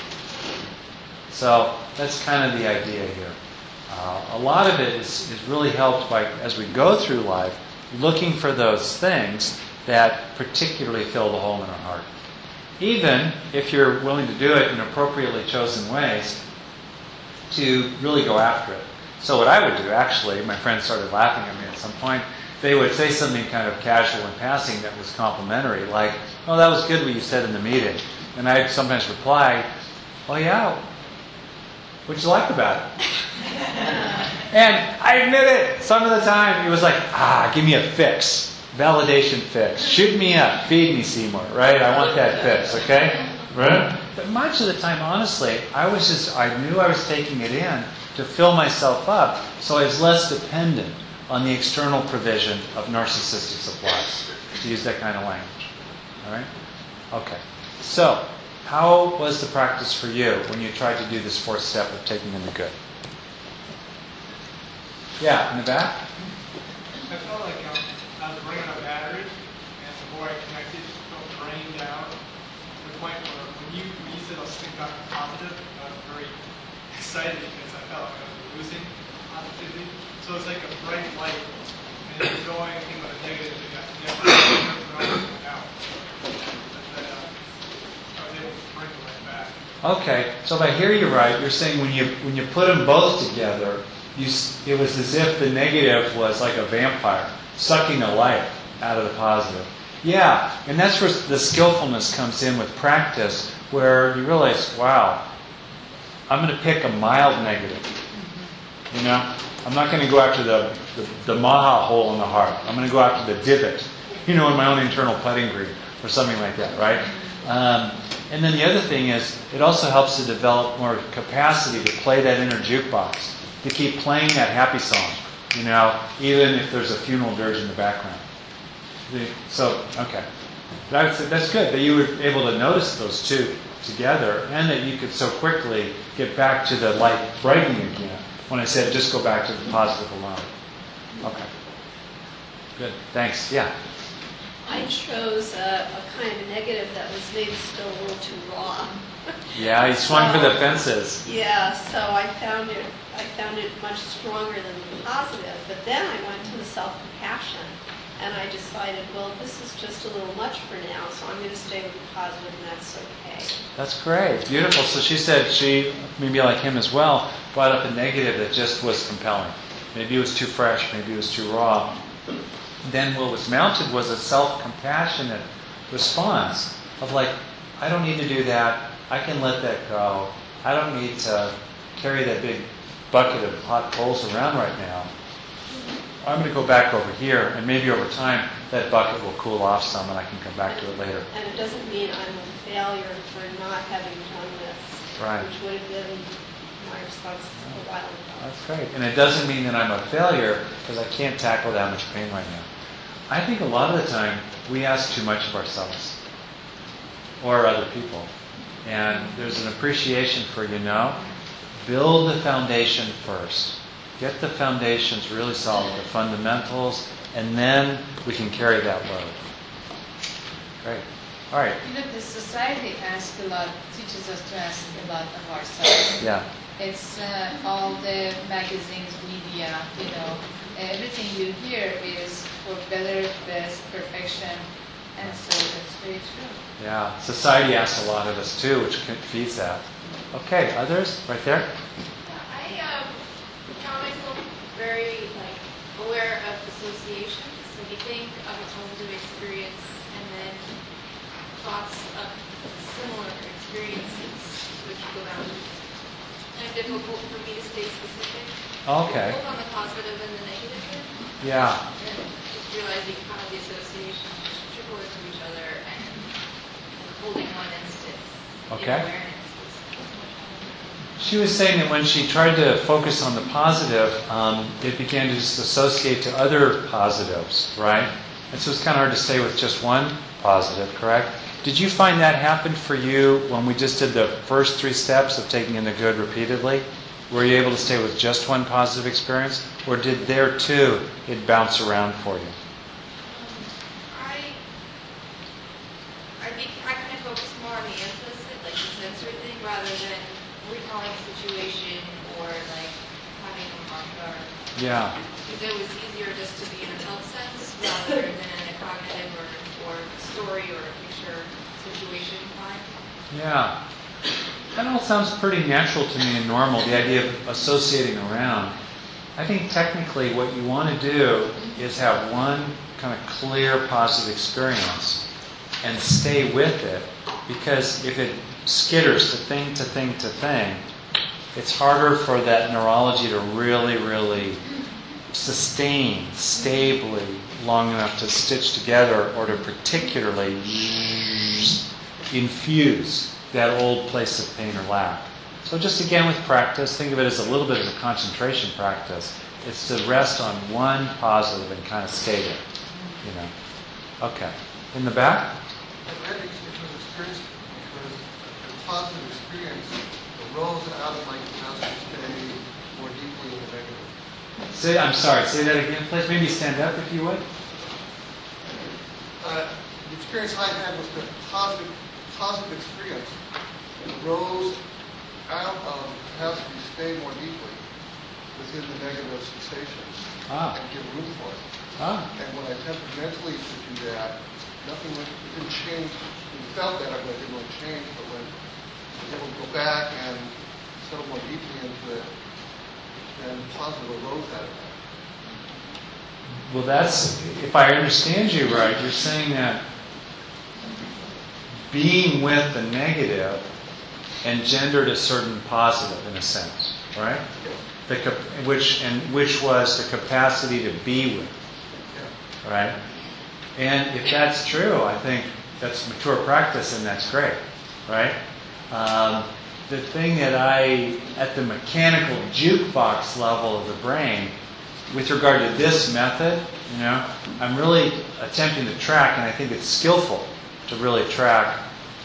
So that's kind of the idea here. Uh, a lot of it is, is really helped by, as we go through life, looking for those things that particularly fill the hole in our heart. Even if you're willing to do it in appropriately chosen ways, to really go after it. So what I would do, actually, my friends started laughing at me at some point, they would say something kind of casual in passing that was complimentary, like, oh, that was good what you said in the meeting. And I'd sometimes reply, oh yeah, what'd you like about it? And I admit it, some of the time it was like, ah, give me a fix. Validation fix. Shoot me up. Feed me, Seymour, right? I want that fix, okay? Right? But much of the time, honestly, I was just, I knew I was taking it in to fill myself up, so I was less dependent on the external provision of narcissistic supplies, to use that kind of language. All right? Okay. So, how was the practice for you when you tried to do this fourth step of taking in the good? Yeah, in the back? I felt like um, I was running out of battery, and the more I connected, it felt drained down to the point where when you, when you said I'll think back to positive, I was very excited because I felt like I was losing positivity. So it's like a bright light, and if you're going anything about a negative, you got to get out. But uh, I was able to bring the light back. Okay, so if I hear you right, you're saying when you when you put them both together, you, it was as if the negative was like a vampire, sucking the life out of the positive. Yeah, and that's where the skillfulness comes in with practice, where you realize, wow, I'm going to pick a mild negative. You know, I'm not going to go after the, the, the maha hole in the heart. I'm going to go after the divot, you know, in my own internal putting green, or something like that, right? Um, and then the other thing is, it also helps to develop more capacity to play that inner jukebox, to keep playing that happy song, you know, even if there's a funeral dirge in the background. So, okay. But I would say that's good that you were able to notice those two together, and that you could so quickly get back to the light brightening again when I said just go back to the positive alone. Okay. Good. Thanks. Yeah. I chose a, a kind of negative that was maybe still a little too raw. Yeah, you swung so, for the fences. Yeah, so I found it I found it much stronger than the positive. But then I went to the self-compassion, and I decided, well, this is just a little much for now, so I'm going to stay with the positive, and that's okay. That's great. Beautiful. So she said she, maybe like him as well, brought up a negative that just was compelling. Maybe it was too fresh, maybe it was too raw. Then what was mounted was a self-compassionate response of like, I don't need to do that. I can let that go. I don't need to carry that big bucket of hot coals around right now. I'm going to go back over here, and maybe over time that bucket will cool off some, and I can come back to it later. And it doesn't mean I'm a failure for not having done this, Right. which would have been my response a while ago. That's great. And it doesn't mean that I'm a failure because I can't tackle that much pain right now. I think a lot of the time we ask too much of ourselves or other people. And there's an appreciation for, you know, build the foundation first. Get the foundations really solid, the fundamentals, and then we can carry that load. Great. All right. You know, the society asks a lot, teaches us to ask a lot of ourselves. Yeah. It's uh, all the magazines, media, you know, everything you hear is for better, best, perfection, and so that's very true. Yeah. Society asks a lot of us too, which feeds that. Okay. Others? Right there? I um, found myself very like aware of associations, Like you think of a positive experience and then thoughts of similar experiences, which go down. And it's difficult for me to stay specific. Okay. Both on the positive and the negative. Yeah. And just realizing kind of the associations trickle into each other and, and holding one instance. Okay. In awareness. She was saying that when she tried to focus on the positive, um, it began to just associate to other positives, right? And so it's kind of hard to stay with just one positive, correct? Did you find that happened for you when we just did the first three steps of taking in the good repeatedly? Were you able to stay with just one positive experience? Or did there too it bounce around for you? I, I think I kind of focus more on the implicit, like the sensory thing, rather than recalling a situation or like having a mantra. Yeah. Because it was easier just to be in a felt sense rather than in a cognitive or, or story or a picture situation time. Yeah. That all sounds pretty natural to me and normal, the idea of associating around. I think technically what you want to do is have one kind of clear positive experience and stay with it, because if it skitters to thing to thing to thing, it's harder for that neurology to really, really sustain stably long enough to stitch together or to particularly infuse that old place of pain or lack. So just again with practice, think of it as a little bit of a concentration practice. It's to rest on one positive and kind of stay there. You know. Okay. In the back? I think it was experienced because the positive experience arose out of my capacity to stay more deeply in the negative. Say, I'm sorry, say that again, please. Maybe stand up if you would. Uh, the experience I had was the positive, positive experience arose out of the capacity to stay more deeply within the negative sensations Ah. and give room for it. Ah. And when I attempted mentally to do that, nothing went, it didn't change. It felt better, but it didn't really change. But when I was able to go back and settle more deeply into it, then positive arose out of that. Well, that's, if I understand you right, you're saying that being with the negative engendered a certain positive in a sense, right? The cap- which and which was the capacity to be with, right? And if that's true, I think that's mature practice, and that's great, right? Um, the thing that I, at the mechanical jukebox level of the brain, with regard to this method, you know, I'm really attempting to track, and I think it's skillful to really track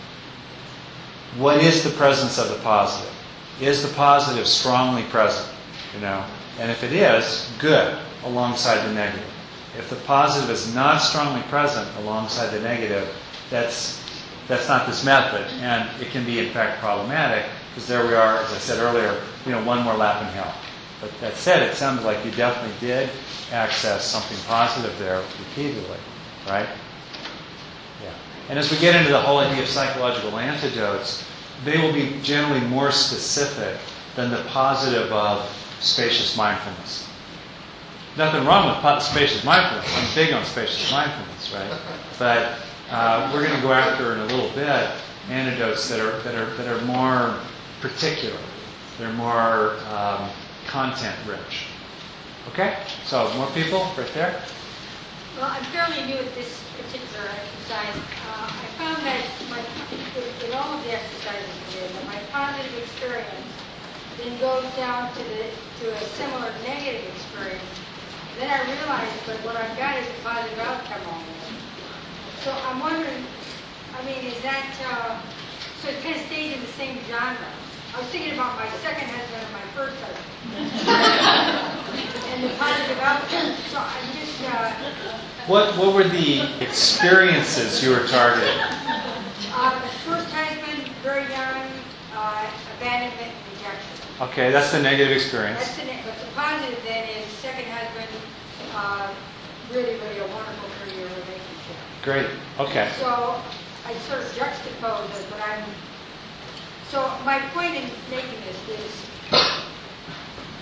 what is the presence of the positive. Is the positive strongly present? You know, and if it is, good, alongside the negative. If the positive is not strongly present alongside the negative, that's that's not this method, and it can be in fact problematic, because there we are, as I said earlier, you know, one more lap in hell. But that said, it sounded like you definitely did access something positive there repeatedly, right? Yeah. And as we get into the whole idea of psychological antidotes, they will be generally more specific than the positive of spacious mindfulness. Nothing wrong with po- spacious mindfulness. I'm big on spacious mindfulness, right? But uh, we're going to go after in a little bit antidotes that are that are that are more particular. They're more um, content rich. Okay? So more people right there. Well, I'm fairly new at this particular exercise. Uh, I found that my, in all of the exercises we did, that my positive experience then goes down to the to a similar negative experience. Then I realized that what I've got is a positive outcome on it. So I'm wondering, I mean, is that, uh, so it kind of stays in the same genre. I was thinking about my second husband and my first husband. And the positive outcome. So I'm just, uh, What what were the experiences you were targeting? uh, the first husband, very young, uh, abandonment, rejection. Okay, that's the negative experience. That's the, ne- but the positive then is second husband, uh, really, really a wonderful career relationship. Great. Okay. So I sort of juxtapose it, but I'm, so my point in making this is,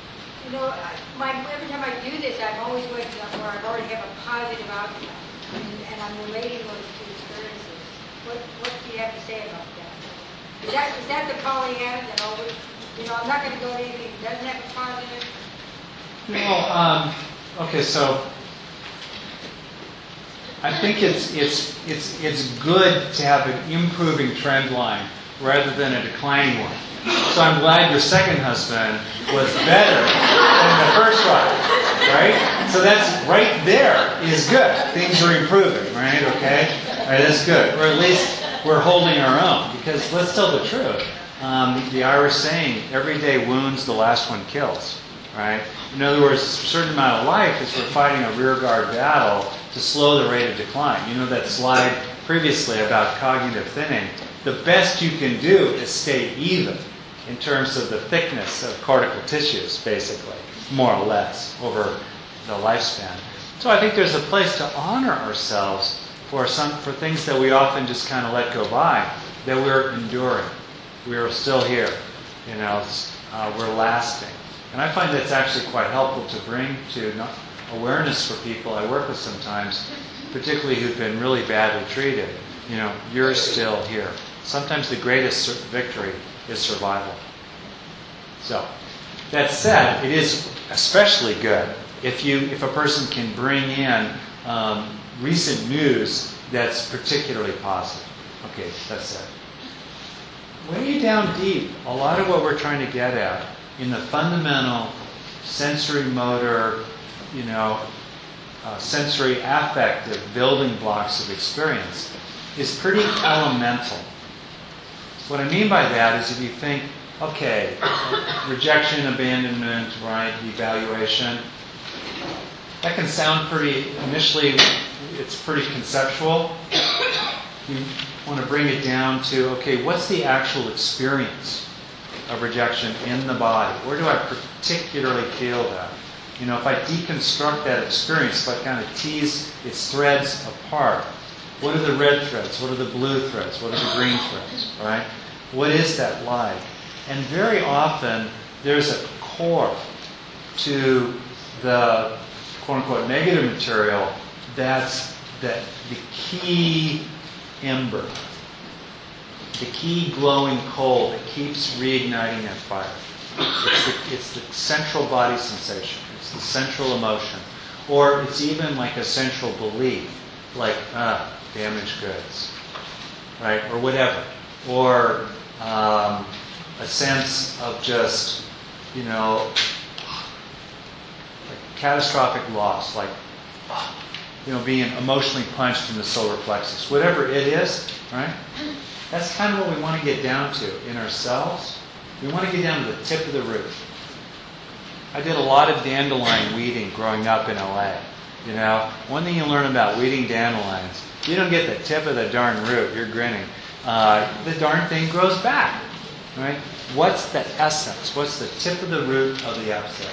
you know, I- my, every time I do this, I'm always waking up where I've already have a positive outcome, and, and I'm relating those two experiences. What, what do you have to say about that? Is that, is that the Pollyanna that always, you know, I'm not going to go to anything that doesn't have a positive? Well, um, okay, so I think it's it's it's it's good to have an improving trend line rather than a declining one. So I'm glad your second husband was better than the first one, right? So that's right there is good. Things are improving, right? Okay, all right, that's good. Or at least we're holding our own. Because let's tell the truth. Um, the Irish saying, "Every day wounds, the last one kills." Right? In other words, a certain amount of life is we're fighting a rearguard battle to slow the rate of decline. You know that slide previously about cognitive thinning. The best you can do is stay even in terms of the thickness of cortical tissues, basically, more or less, over the lifespan. So I think there's a place to honor ourselves for some for things that we often just kind of let go by, that we're enduring. We're still here. You know, uh, we're lasting. And I find that's actually quite helpful to bring to awareness for people I work with sometimes, particularly who've been really badly treated. You know, you're still here. Sometimes the greatest victory is survival. So, that said, it is especially good if you if a person can bring in um, recent news that's particularly positive. Okay, that's it. Way down deep, a lot of what we're trying to get at in the fundamental sensory motor, you know, uh, sensory affective building blocks of experience is pretty elemental. What I mean by that is if you think, okay, rejection, abandonment, right, evaluation, that can sound pretty, initially it's pretty conceptual. You want to bring it down to, okay, what's the actual experience of rejection in the body? Where do I particularly feel that? You know, if I deconstruct that experience, if I kind of tease its threads apart, what are the red threads? What are the blue threads? What are the green threads? Right? What is that like? And very often there's a core to the quote-unquote negative material that's that the key ember, the key glowing coal that keeps reigniting that fire. It's the, it's the central body sensation. It's the central emotion. Or it's even like a central belief, like, ah, damaged goods, right? Or whatever. Or um, a sense of just, you know, like catastrophic loss, like, you know, being emotionally punched in the solar plexus. Whatever it is, right? That's kind of what we want to get down to in ourselves. We want to get down to the tip of the root. I did a lot of dandelion weeding growing up in L A. You know, one thing you learn about weeding dandelions, you don't get the tip of the darn root, you're grinning. Uh, the darn thing grows back. Right? What's the essence? What's the tip of the root of the upset?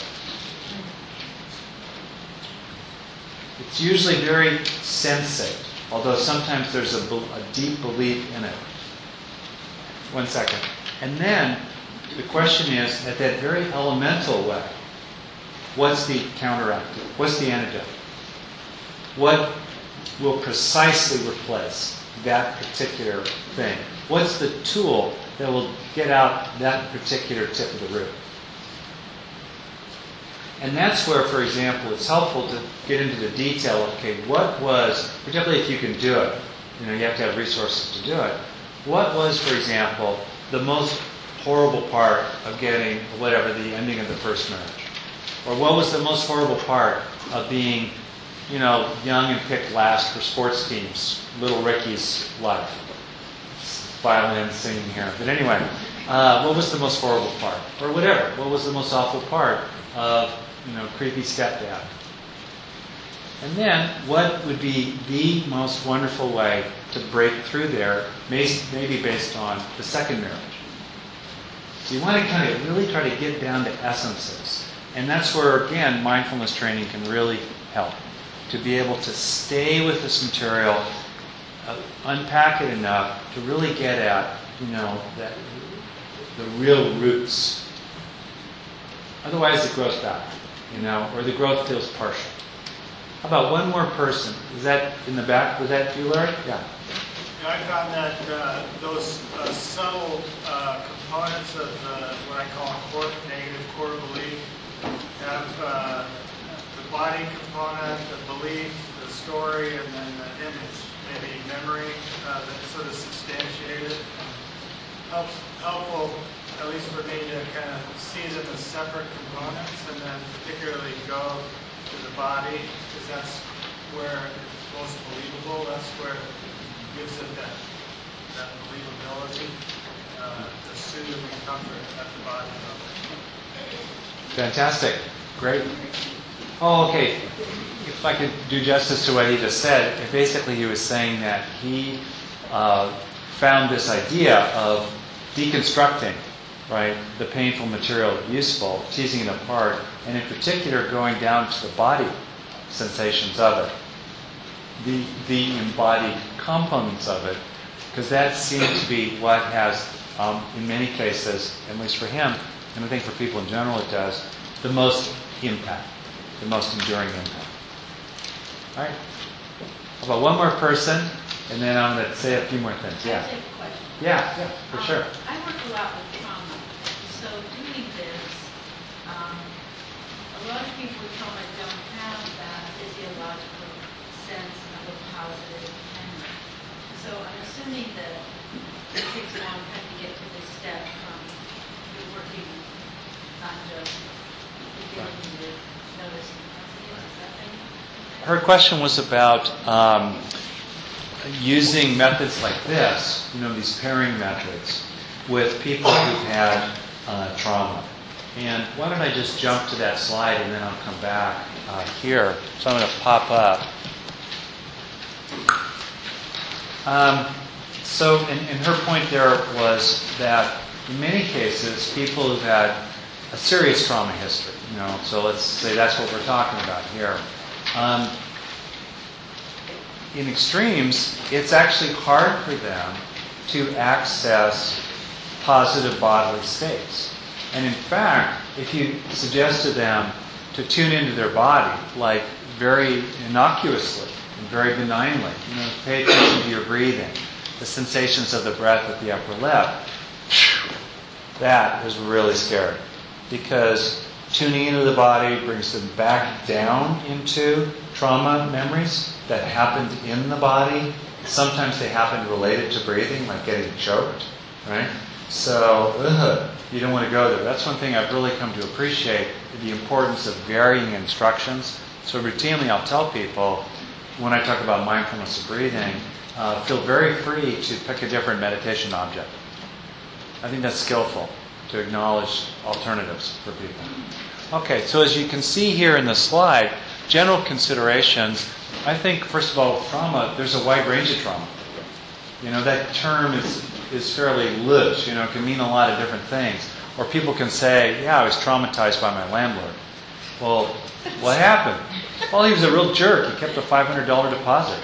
It's usually very sensate, although sometimes there's a, a deep belief in it. One second. And then the question is, at that very elemental way, what's the counteractive? What's the antidote? What will precisely replace that particular thing? What's the tool that will get out that particular tip of the root? And that's where, for example, it's helpful to get into the detail of, okay, what was, particularly if you can do it, you know, you have to have resources to do it. What was, for example, the most horrible part of getting, whatever, the ending of the first marriage? Or what was the most horrible part of being, you know, young and picked last for sports teams, little Ricky's life? Violin singing here. But anyway, uh, what was the most horrible part? Or whatever. What was the most awful part of, you know, creepy stepdad? And then, what would be the most wonderful way to break through there, maybe based on the second marriage? So you want to kind of really try to get down to essences. And that's where, again, mindfulness training can really help. To be able to stay with this material, uh, unpack it enough to really get at, you know, that, the real roots. Otherwise, it grows back, you know, or the growth feels partial. How about one more person? Is that in the back? Was that you, Larry? Yeah. Yeah, I found that uh, those uh, subtle uh, components of uh, what I call core, negative core belief have uh, the body component, the belief, the story, and then the image, maybe memory uh, that sort of substantiated. Helps, helpful, at least for me, to kind of see them as separate components, and then particularly go to the body, because that's where it's most believable. That's where it gives it that that believability, uh, the soothing comfort at the body level. Fantastic. Great. Oh, okay. If I could do justice to what he just said, basically he was saying that he uh, found this idea of deconstructing, right, the painful material useful, teasing it apart, and in particular going down to the body sensations of it, the, the embodied components of it, because that seems to be what has, um, in many cases, at least for him, and I think for people in general it does, the most impact, the most enduring impact. All right. How about one more person, and then I'm going to say a few more things. Yeah. I have a question. Yeah, yeah, for Um, sure. I work a lot with trauma. So doing this, um, a lot of people with trauma don't have that physiological sense of a positive memory. So I'm assuming that it takes a long time to get to this step from you're working on just beginning to noticing positive. Is that right? Her question was about um, using methods like this, you know, these pairing methods, with people who've had uh, trauma. And why don't I just jump to that slide and then I'll come back uh, here. So I'm going to pop up. Um, so, and, and her point there was that in many cases, people who've had a serious trauma history, you know, so let's say that's what we're talking about here. Um, in extremes, it's actually hard for them to access positive bodily states. And in fact, if you suggest to them to tune into their body, like very innocuously and very benignly, you know, pay attention to your breathing, the sensations of the breath at the upper lip, that is really scary. Because tuning into the body brings them back down into trauma memories that happened in the body. Sometimes they happen related to breathing, like getting choked, right? So, ugh, you don't want to go there. That's one thing I've really come to appreciate, the importance of varying instructions. So routinely I'll tell people, when I talk about mindfulness of breathing, uh, feel very free to pick a different meditation object. I think that's skillful, to acknowledge alternatives for people. Okay, so as you can see here in the slide, general considerations, I think, first of all, trauma, there's a wide range of trauma. You know, that term is, is fairly loose, you know, it can mean a lot of different things. Or people can say, yeah, I was traumatized by my landlord. Well, what happened? Well, he was a real jerk. He kept a five hundred dollars deposit.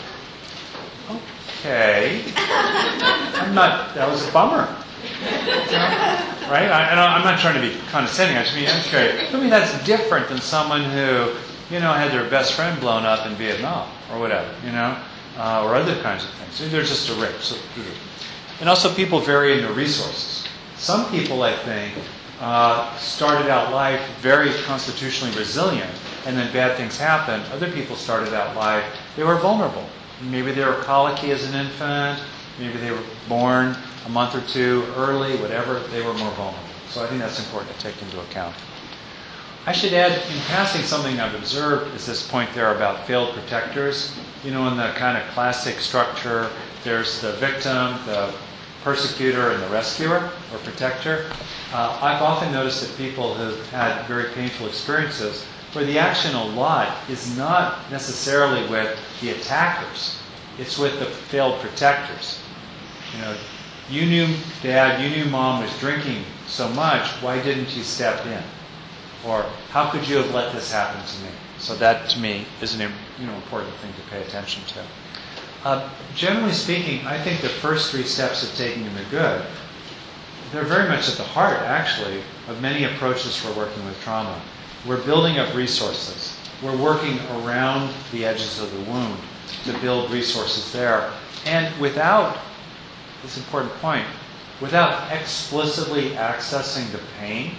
Okay. I'm not, that was a bummer. You know, right? I, I I'm not trying to be condescending. I just mean, that's great. I mean, that's different than someone who, you know, had their best friend blown up in Vietnam or whatever, you know, uh, or other kinds of things. They're just a rip. So, and also people vary in their resources. Some people, I think, uh, started out life very constitutionally resilient, and then bad things happened. Other people started out life, they were vulnerable. Maybe they were colicky as an infant, maybe they were born a month or two early, whatever, they were more vulnerable. So I think that's important to take into account. I should add, in passing, something I've observed is this point there about failed protectors. You know, in the kind of classic structure, there's the victim, the persecutor, and the rescuer or protector. Uh, I've often noticed that people who've had very painful experiences where the action a lot is not necessarily with the attackers. It's with the failed protectors. You know, you knew Dad, you knew Mom was drinking so much, why didn't you step in? Or how could you have let this happen to me? So that, to me, is an you know, important thing to pay attention to. Uh, generally speaking, I think the first three steps of taking in the good, they're very much at the heart, actually, of many approaches for working with trauma. We're building up resources. We're working around the edges of the wound to build resources there. And without, this important point, without explicitly accessing the pain,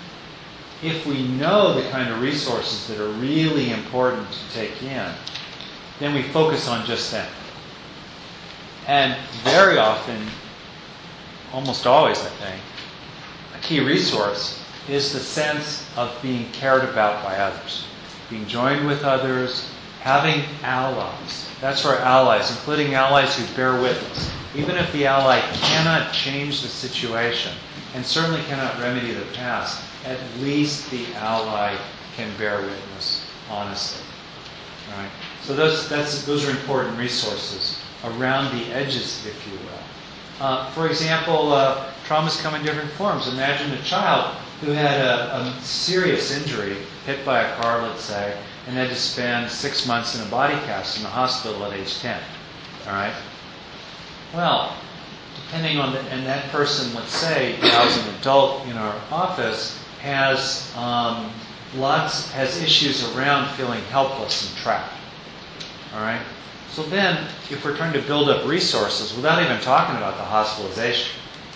if we know the kind of resources that are really important to take in, then we focus on just them. And very often, almost always I think, a key resource is the sense of being cared about by others, being joined with others, having allies. That's where allies, including allies who bear witness. Even if the ally cannot change the situation and certainly cannot remedy the past, at least the ally can bear witness honestly. Right? So those, that's, those are important resources around the edges, if you will. Uh, for example, uh, traumas come in different forms. Imagine a child who had a, a serious injury, hit by a car, let's say, and had to spend six months in a body cast in the hospital at age ten. All right? Well, depending on the, and that person, let's say, now as an adult in our office, has um, lots, has issues around feeling helpless and trapped. All right? So then, if we're trying to build up resources, without even talking about the hospitalization,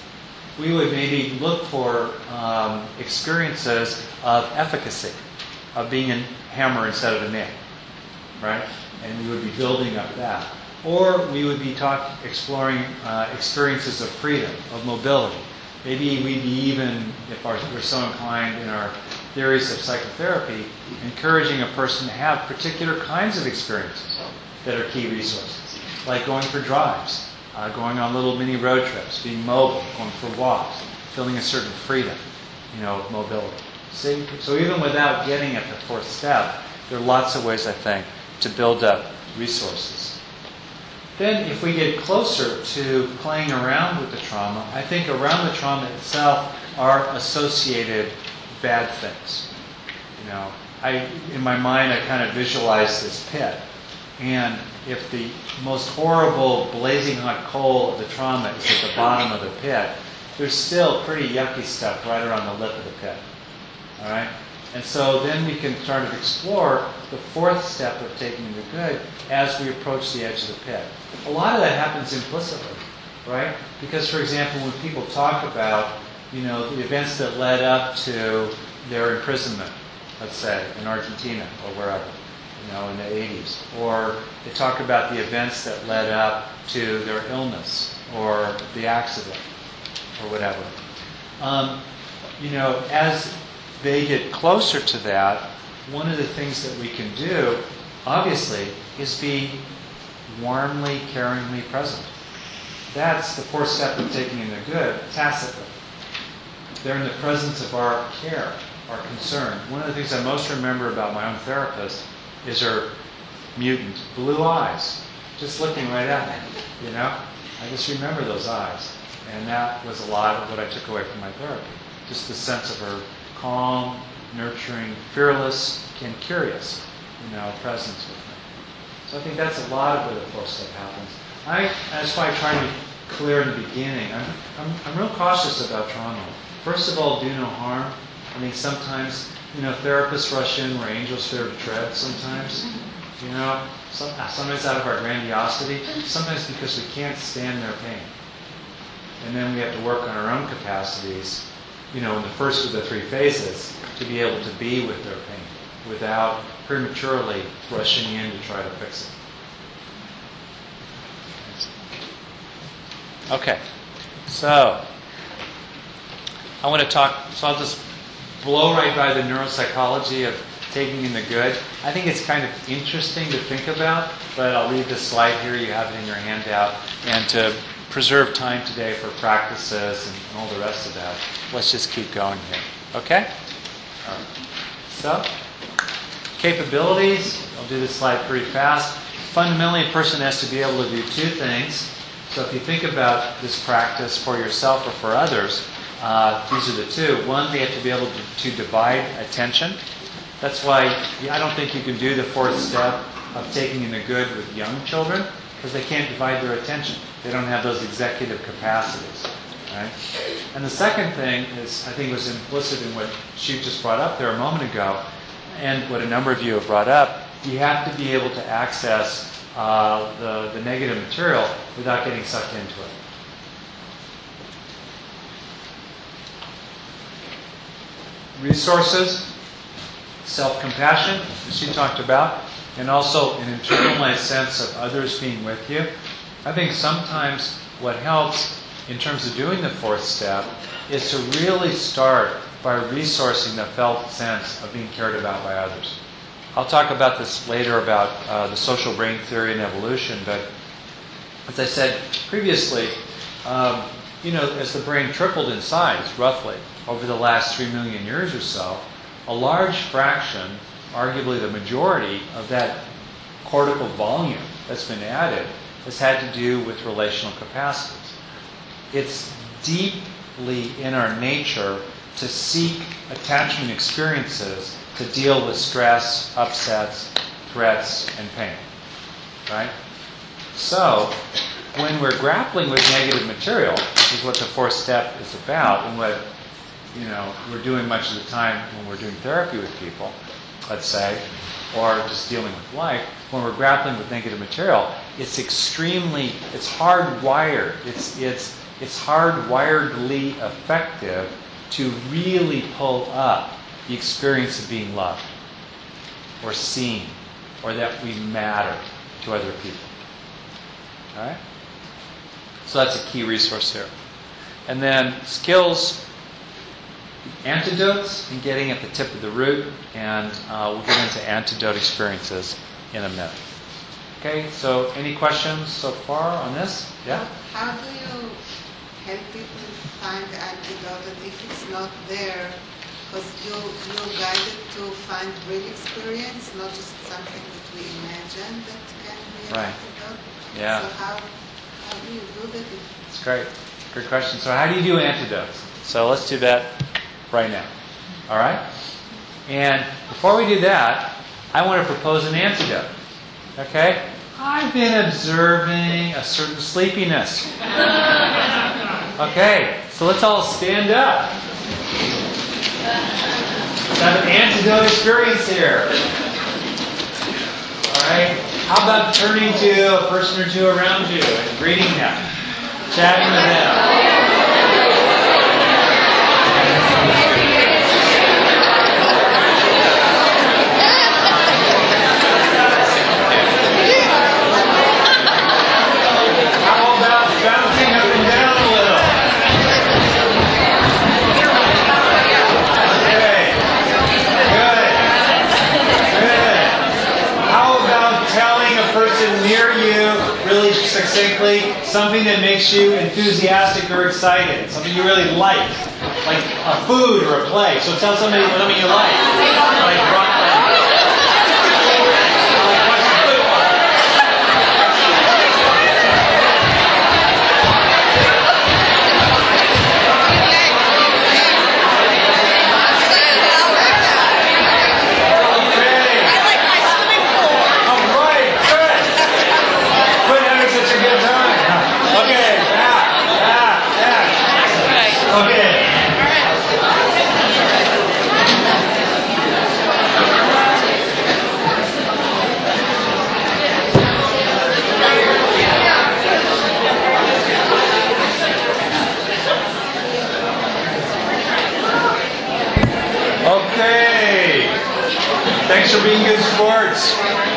we would maybe look for um, experiences of efficacy, of being a hammer instead of a nail, right? And we would be building up that. Or we would be talk, exploring uh, experiences of freedom, of mobility. Maybe we'd be even, if our, we're so inclined in our theories of psychotherapy, encouraging a person to have particular kinds of experiences that are key resources, like going for drives, uh, going on little mini road trips, being mobile, going for walks, feeling a certain freedom, you know, of mobility. See? So even without getting at the fourth step, there are lots of ways, I think, to build up resources. Then if we get closer to playing around with the trauma, I think around the trauma itself are associated bad things. You know, I, in my mind, I kind of visualize this pit. And if the most horrible blazing hot coal of the trauma is at the bottom of the pit, there's still pretty yucky stuff right around the lip of the pit. All right? And so then we can sort of explore the fourth step of taking the good as we approach the edge of the pit. A lot of that happens implicitly, right? Because, for example, when people talk about, you know, the events that led up to their imprisonment, let's say, in Argentina or wherever, you know, in the eighties, or they talk about the events that led up to their illness or the accident or whatever. Um, you know, as they get closer to that, one of the things that we can do, obviously, is be warmly, caringly present. That's the fourth step of taking in the good, tacitly. They're in the presence of our care, our concern. One of the things I most remember about my own therapist is her mutant blue eyes, just looking right at me, you know? I just remember those eyes. And that was a lot of what I took away from my therapy. Just the sense of her calm, nurturing, fearless, and curious, you know, presence with me. So I think that's a lot of where the fourth step happens. I, that's why I try to be clear in the beginning. I'm, I'm, I'm real cautious about trauma. First of all, do no harm. I mean, sometimes, you know, therapists rush in where angels fear to tread sometimes. You know, some, sometimes out of our grandiosity, sometimes because we can't stand their pain. And then we have to work on our own capacities, you know, in the first of the three phases, to be able to be with their pain without prematurely rushing in to try to fix it. Okay, so I want to talk, so I'll just blow right by the neuropsychology of taking in the good. I think it's kind of interesting to think about, but I'll leave this slide here, you have it in your handout, and to preserve time today for practices and all the rest of that. Let's just keep going here. Okay? All right. So, capabilities. I'll do this slide pretty fast. Fundamentally, a person has to be able to do two things. So if you think about this practice for yourself or for others, uh, these are the two. One, they have to be able to, to divide attention. That's why I don't think you can do the fourth step of taking in the good with young children, because they can't divide their attention. They don't have those executive capacities. Right? And the second thing is, I think, was implicit in what she just brought up there a moment ago, and what a number of you have brought up. You have to be able to access uh, the, the negative material without getting sucked into it. Resources, self-compassion, as she talked about, and also an internalized sense of others being with you. I think sometimes what helps in terms of doing the fourth step is to really start by resourcing the felt sense of being cared about by others. I'll talk about this later about uh, the social brain theory and evolution, but as I said previously, um, you know, as the brain tripled in size, roughly, over the last three million years or so, a large fraction, arguably the majority, of that cortical volume that's been added has had to do with relational capacities. It's deeply in our nature to seek attachment experiences to deal with stress, upsets, threats, and pain. Right? So, when we're grappling with negative material, which is what the fourth step is about, and what you know we're doing much of the time when we're doing therapy with people, let's say, or just dealing with life, when we're grappling with negative material, it's extremely, it's hardwired. It's it's it's hardwiredly effective to really pull up the experience of being loved, or seen, or that we matter to other people. All right? So that's a key resource here. And then skills, antidotes, and getting at the tip of the root, and uh, we'll get into antidote experiences in a minute. Okay, so any questions so far on this? Yeah? How do you help people find the antidote, and if it's not there, because you, you're guided to find real experience, not just something that we imagine that can be an Right. antidote? Yeah. So how, how do you do that? It's great. Good question. So how do you do antidotes? So let's do that right now. All right? And before we do that, I want to propose an antidote. Okay? I've been observing a certain sleepiness. Okay, so let's all stand up. Let's have an antidote experience here. All right? How about turning to a person or two around you and greeting them, chatting with them? Succinctly, something that makes you enthusiastic or excited, something you really like, like a food or a play. So tell somebody something you like, like rock band. Like watching football. Thanks for being good sports.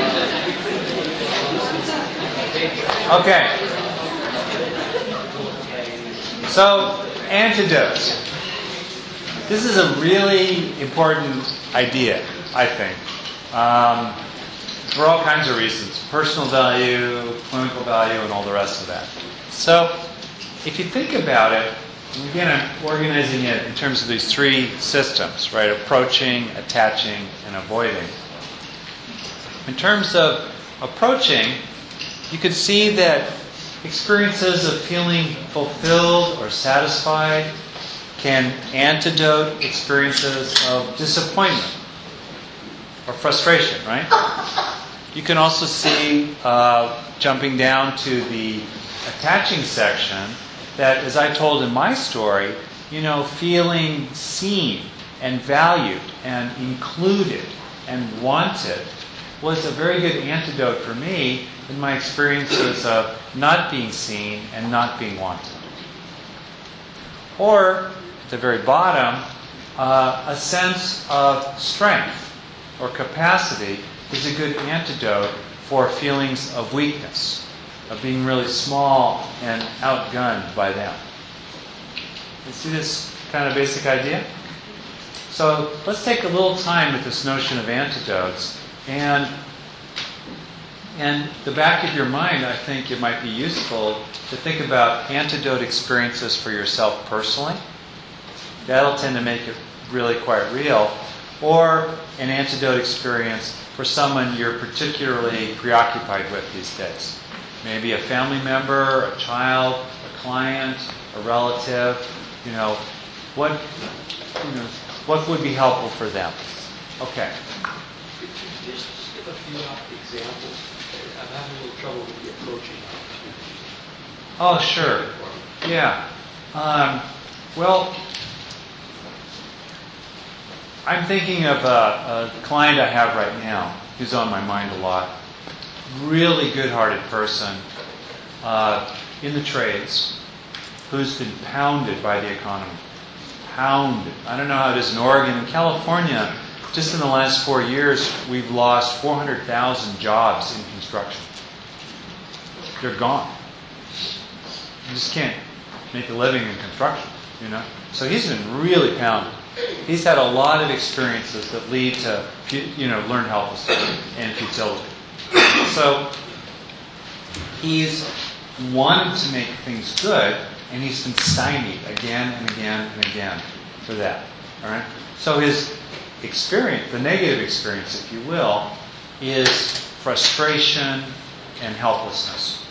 Okay. So, antidotes. This is a really important idea, I think, um, for all kinds of reasons. Personal value, clinical value, and all the rest of that. So, if you think about it, and again, I'm organizing it in terms of these three systems, right? Approaching, attaching, and avoiding. In terms of approaching, you could see that experiences of feeling fulfilled or satisfied can antidote experiences of disappointment or frustration, right? You can also see, uh, jumping down to the attaching section, that, as I told in my story, you know, feeling seen and valued and included and wanted was a very good antidote for me in my experiences of not being seen and not being wanted. Or, at the very bottom, uh, a sense of strength or capacity is a good antidote for feelings of weakness, of being really small and outgunned by them. You see this kind of basic idea? So let's take a little time with this notion of antidotes. And in the back of your mind, I think it might be useful to think about antidote experiences for yourself personally. That'll tend to make it really quite real. Or an antidote experience for someone you're particularly preoccupied with these days. Maybe a family member, a child, a client, a relative. You know, what you know, what would be helpful for them? Okay. Could you just give a few examples? I'm having a little trouble with the approaching opportunities. Oh, sure. Yeah. Um, well, I'm thinking of a, a client I have right now who's on my mind a lot. Really good-hearted person uh, in the trades who's been pounded by the economy. Pounded. I don't know how it is in Oregon. In California, just in the last four years, we've lost four hundred thousand jobs in construction. They're gone. You just can't make a living in construction, you know? So he's been really pounded. He's had a lot of experiences that lead to, you know, learned helplessness and futility. So he's wanted to make things good, and he's been stymied again and again and again for that. All right. So his experience, the negative experience, if you will, is frustration and helplessness.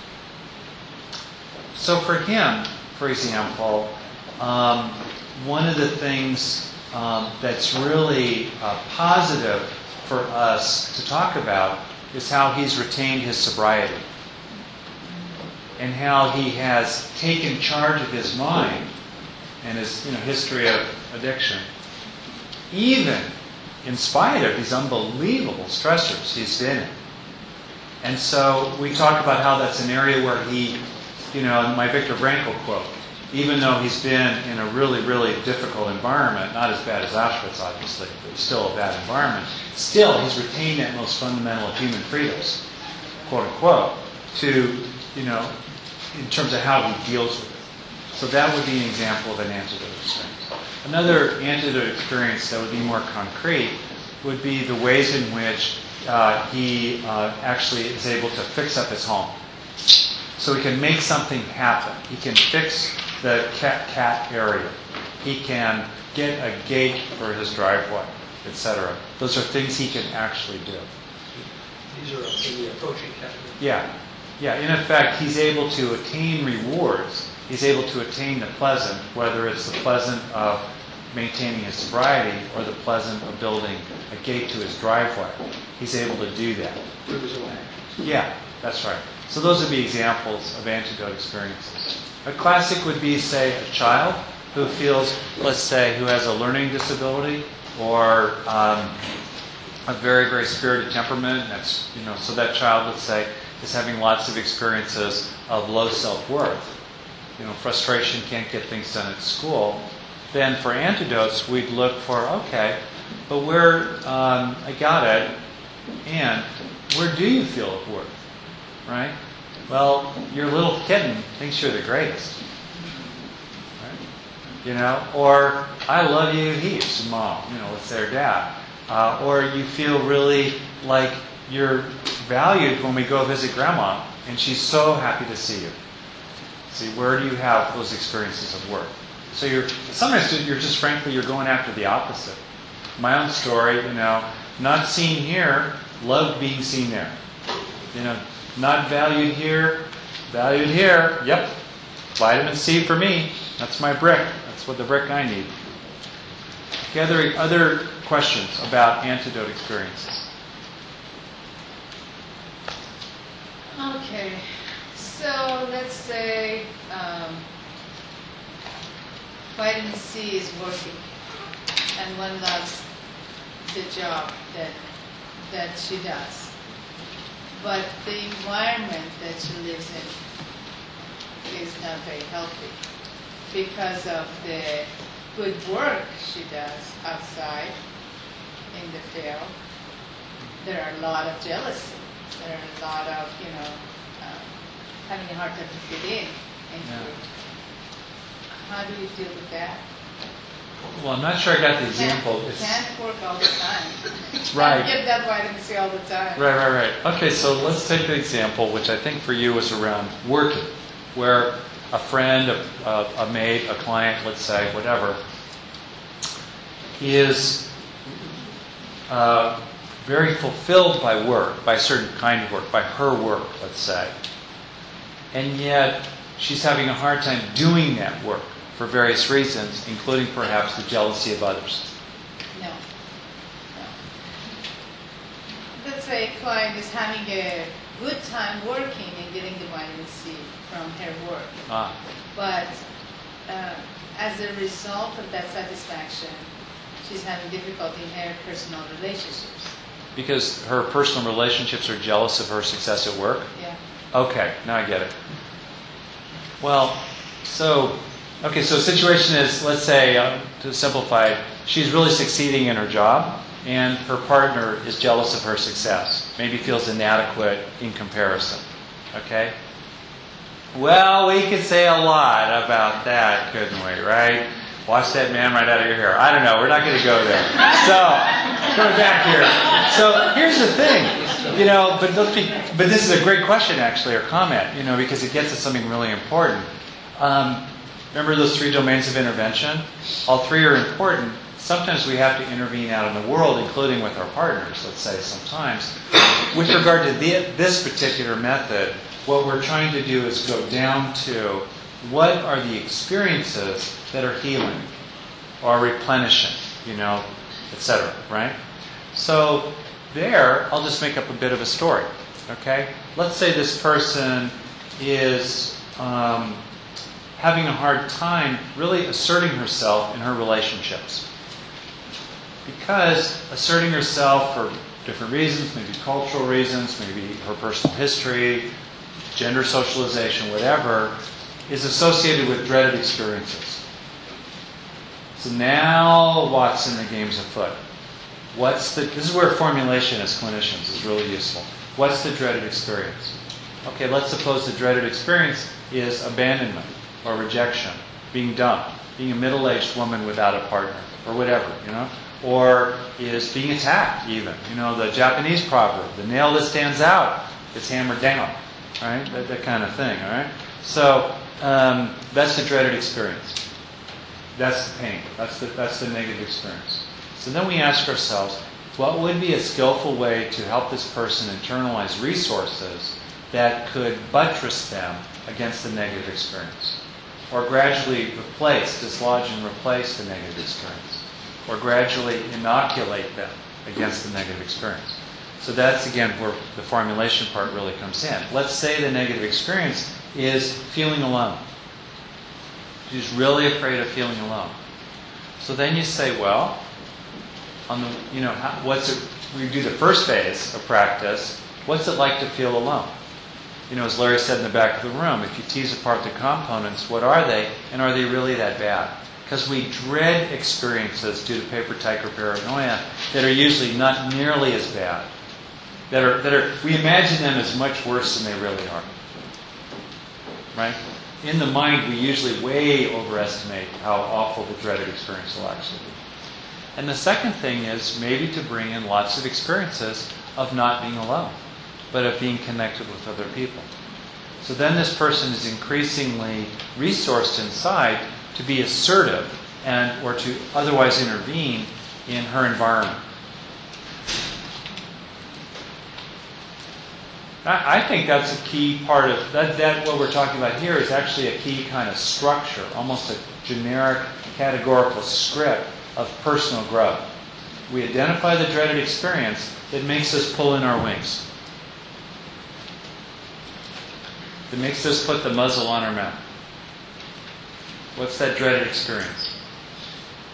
So for him, for example, um, one of the things um, that's really uh, positive for us to talk about is how he's retained his sobriety and how he has taken charge of his mind and his you know, history of addiction, even in spite of these unbelievable stressors he's been in. And so we talk about how that's an area where he, you know, my Viktor Frankl quote, even though he's been in a really, really difficult environment, not as bad as Auschwitz, obviously, but still a bad environment, still he's retained that most fundamental of human freedoms, quote unquote, to, you know, in terms of how he deals with it. So that would be an example of an antidote experience. Another antidote experience that would be more concrete would be the ways in which uh, he uh, actually is able to fix up his home. So he can make something happen. He can fix the cat-cat area. He can get a gate for his driveway, et cetera. Those are things he can actually do. These are in the approaching category. Yeah. Yeah, in effect, he's able to attain rewards. He's able to attain the pleasant, whether it's the pleasant of maintaining his sobriety or the pleasant of building a gate to his driveway. He's able to do that. Through his own actions. Yeah, that's right. So those would be examples of antidote experiences. A classic would be, say, a child who feels, let's say, who has a learning disability or um, a very, very spirited temperament. That's, you know, so that child, let's say, is having lots of experiences of low self-worth. You know, frustration, can't get things done at school. Then for antidotes, we'd look for, okay, but where, um, I got it, and where do you feel of worth? Right? Well, your little kitten thinks you're the greatest. Right? You know, or I love you heaps, mom, you know, it's their dad. Uh, or you feel really like you're valued when we go visit grandma, and she's so happy to see you. See, where do you have those experiences of worth? So you're sometimes you're just frankly you're going after the opposite. My own story, you know, not seen here, loved being seen there. You know, not valued here, valued here. Yep, vitamin C for me. That's my brick. That's what the brick I need. Okay, other other questions about antidote experiences? Okay, so let's say um, vitamin C is working, and one loves the job that that she does. But the environment that she lives in is not very healthy because of the good work she does outside in the field. There are a lot of jealousy. There are a lot of, you know, uh, having a hard time to fit in. into Yeah. it. How do you deal with that? Well, I'm not sure I got the example. Can't, It's, can't work all the time. Right. Can't give that vitamin C all the time. right, right, right. Okay, so let's take the example, which I think for you was around working, where a friend, a, a, a mate, a client, let's say, whatever, is uh, very fulfilled by work, by a certain kind of work, by her work, let's say. And yet, she's having a hard time doing that work for various reasons, including perhaps the jealousy of others. No. No. Let's say a client is having a good time working and getting the vitamin C from her work. Ah, But uh, as a result of that satisfaction, she's having difficulty in her personal relationships. because her personal relationships are jealous of her success at work? Yeah. Okay, now I get it. Well, so, okay, so the situation is, let's say, uh, to simplify it, she's really succeeding in her job, and her partner is jealous of her success. Maybe feels inadequate in comparison. Okay? Well, we could say a lot about that, couldn't we, right? Wash that man right out of your hair. I don't know, we're not going to go there. So, coming back here. So, here's the thing. You know, but let's be, but this is a great question, actually, or comment, you know, because it gets at something really important. Um, remember those three domains of intervention? All three are important. Sometimes we have to intervene out in the world, including with our partners, let's say, sometimes. With regard to the, this particular method, what we're trying to do is go down to what are the experiences that are healing or replenishing, you know, et cetera, right? So there, I'll just make up a bit of a story, okay? Let's say this person is um, having a hard time really asserting herself in her relationships. Because asserting herself for different reasons, maybe cultural reasons, maybe her personal history, gender socialization, whatever, is associated with dreaded experiences. So now what's in the game's afoot? What's the, this is where formulation as clinicians is really useful. What's the dreaded experience? Okay, let's suppose the dreaded experience is abandonment or rejection, being dumped, being a middle-aged woman without a partner, or whatever, you know? Or is being attacked even. You know, the Japanese proverb, the nail that stands out is hammered down, right? That, that kind of thing, all right? So um, that's the dreaded experience. That's the pain. That's the, that's the negative experience. So then we ask ourselves, what would be a skillful way to help this person internalize resources that could buttress them against the negative experience? Or gradually replace, dislodge and replace the negative experience? Or gradually inoculate them against the negative experience? So that's, again, where the formulation part really comes in. Let's say the negative experience is feeling alone. She's really afraid of feeling alone. So then you say, well, on the, you know, how, what's it, we do the first phase of practice, what's it like to feel alone? You know, as Larry said in the back of the room, if you tease apart the components, what are they, and are they really that bad? Because we dread experiences due to paper tiger paranoia that are usually not nearly as bad. That are, that are, we imagine them as much worse than they really are. Right? In the mind, we usually way overestimate how awful the dreaded experience will actually be. And the second thing is maybe to bring in lots of experiences of not being alone, but of being connected with other people. So then this person is increasingly resourced inside to be assertive and or to otherwise intervene in her environment. I think that's a key part of that, that. What we're talking about here is actually a key kind of structure, almost a generic categorical script of personal growth. We identify the dreaded experience that makes us pull in our wings. That makes us put the muzzle on our mouth. What's that dreaded experience?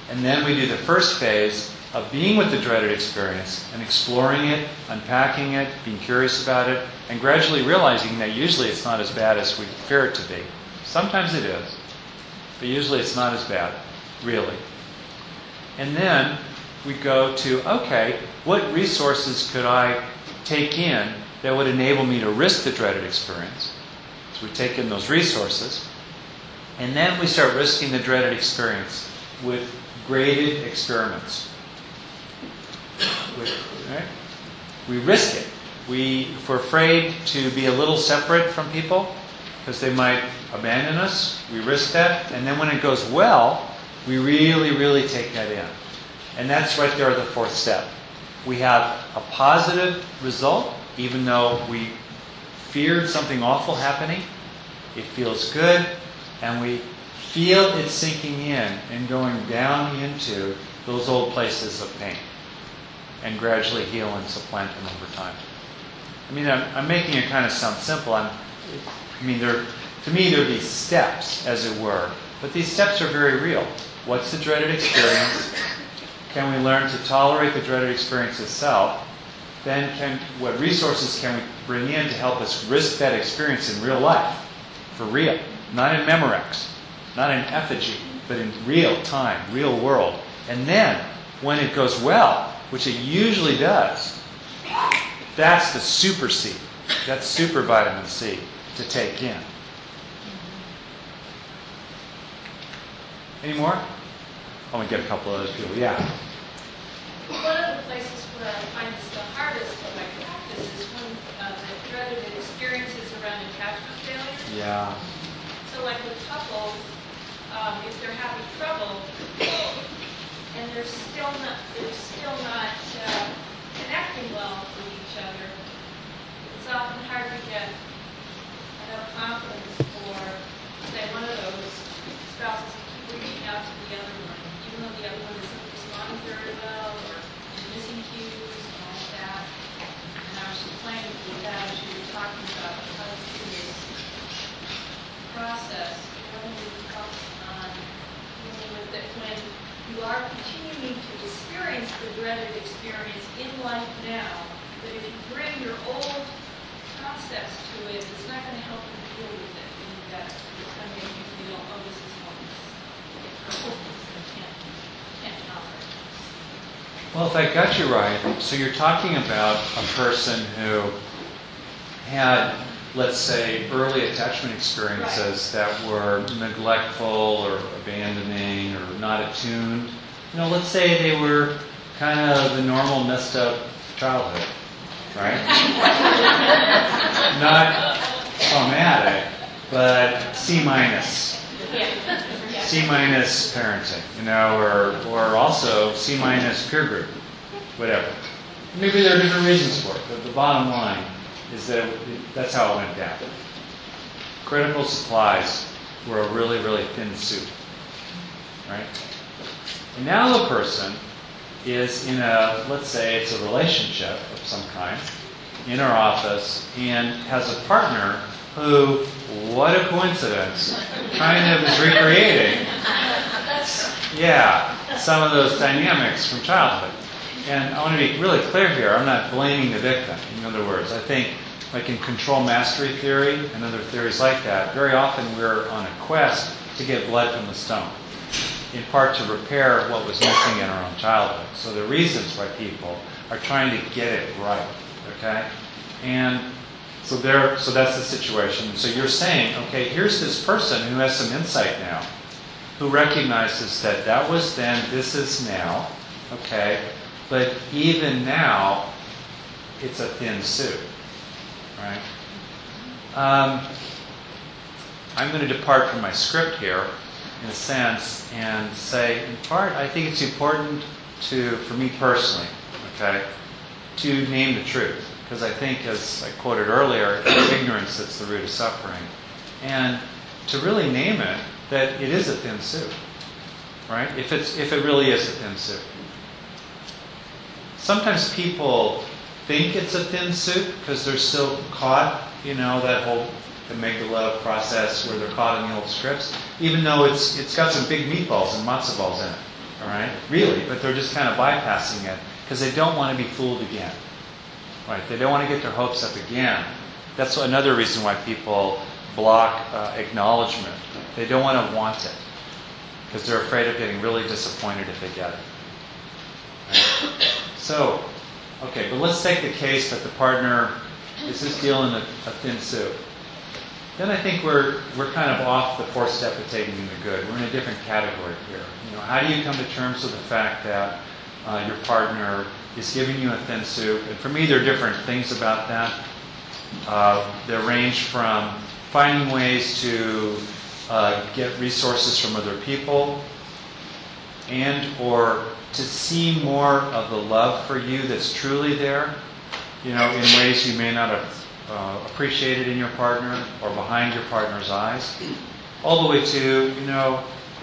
And then we do the first phase of being with the dreaded experience and exploring it, unpacking it, being curious about it, and gradually realizing that usually it's not as bad as we fear it to be. Sometimes it is, but usually it's not as bad, really. And then we go to, okay, what resources could I take in that would enable me to risk the dreaded experience? So we take in those resources, and then we start risking the dreaded experience with graded experiments. With, right? We risk it. We, if we're afraid to be a little separate from people, because they might abandon us, we risk that. And then when it goes well, we really, really take that in. And that's right there, the fourth step. We have a positive result, even though we feared something awful happening. It feels good, and we feel it sinking in and going down into those old places of pain, and gradually heal and supplant them over time. I mean, I'm, I'm making it kind of sound simple. I'm, I mean, there, to me, there are these steps, as it were, but these steps are very real. What's the dreaded experience? Can we learn to tolerate the dreaded experience itself? Then, can, what resources can we bring in to help us risk that experience in real life, for real, not in Memorex, not in effigy, but in real time, real world. And then, when it goes well, which it usually does, that's the super C. That's super vitamin C to take in. Any more? I want to get a couple of other people. Yeah. One of the places where I find this the hardest in my practice is when uh, the dreaded experiences around attachment failure. Yeah. So like with couples, um, if they're having trouble and they're still not they're still not uh, connecting well with each other, it's often hard to get enough confidence for, say, one of those spouses to keep reaching out to the other one, even though the other one isn't responding very well or missing cues and all of that. And I was just playing with that as you were talking about how to see this process, when we focus on dealing with it when you are continuing to experience the dreaded experience in life now, but if you bring your old concepts to it, it's not going to help you deal with it any better. It's going to make you feel, oh, this is hopeless. It's hopeless. I can't, can't tolerate this. Well, if I got you right, so you're talking about a person who had, let's say, early attachment experiences right. that were neglectful or abandoning or not attuned. You know, let's say they were kind of the normal messed up childhood, right? Not traumatic, but C minus. C minus parenting, you know, or or also C minus peer group, whatever. Maybe there are different reasons for it, but the bottom line is that it, that's how it went down. Critical supplies were a really, really thin soup, right? And now the person is in a, let's say it's a relationship of some kind, in our office, and has a partner who, what a coincidence, kind of is recreating, yeah, some of those dynamics from childhood. And I want to be really clear here, I'm not blaming the victim. In other words, I think like in control mastery theory and other theories like that, very often we're on a quest to get blood from the stone, in part to repair what was missing in our own childhood. So the reasons why people are trying to get it right, okay? And so there, so that's the situation. So you're saying, okay, here's this person who has some insight now, who recognizes that that was then, this is now, okay? But even now, it's a thin soup, right? Um, I'm going to depart from my script here, in a sense, and say, in part, I think it's important to, for me personally, okay, to name the truth. Because I think, as I quoted earlier, it's ignorance that's the root of suffering. And to really name it, that it is a thin soup, right? If it's if it really is a thin soup. Sometimes people think it's a thin soup because they're still caught, you know, that whole amygdala process where they're caught in the old scripts, even though it's it's got some big meatballs and matzo balls in it, all right? Really, but they're just kind of bypassing it because they don't want to be fooled again, right? They don't want to get their hopes up again. That's another reason why people block uh, acknowledgement. They don't want to want it because they're afraid of getting really disappointed if they get it. Right? So, okay, but let's take the case that the partner is just dealing a, a thin soup. Then I think we're we're kind of off the fourth step of taking the good. We're in a different category here. You know, how do you come to terms with the fact that uh, your partner is giving you a thin soup? And for me, there are different things about that. Uh, they range from finding ways to uh, get resources from other people, and or to see more of the love for you that's truly there, you know, in ways you may not have uh, appreciated in your partner or behind your partner's eyes, all the way to, you know,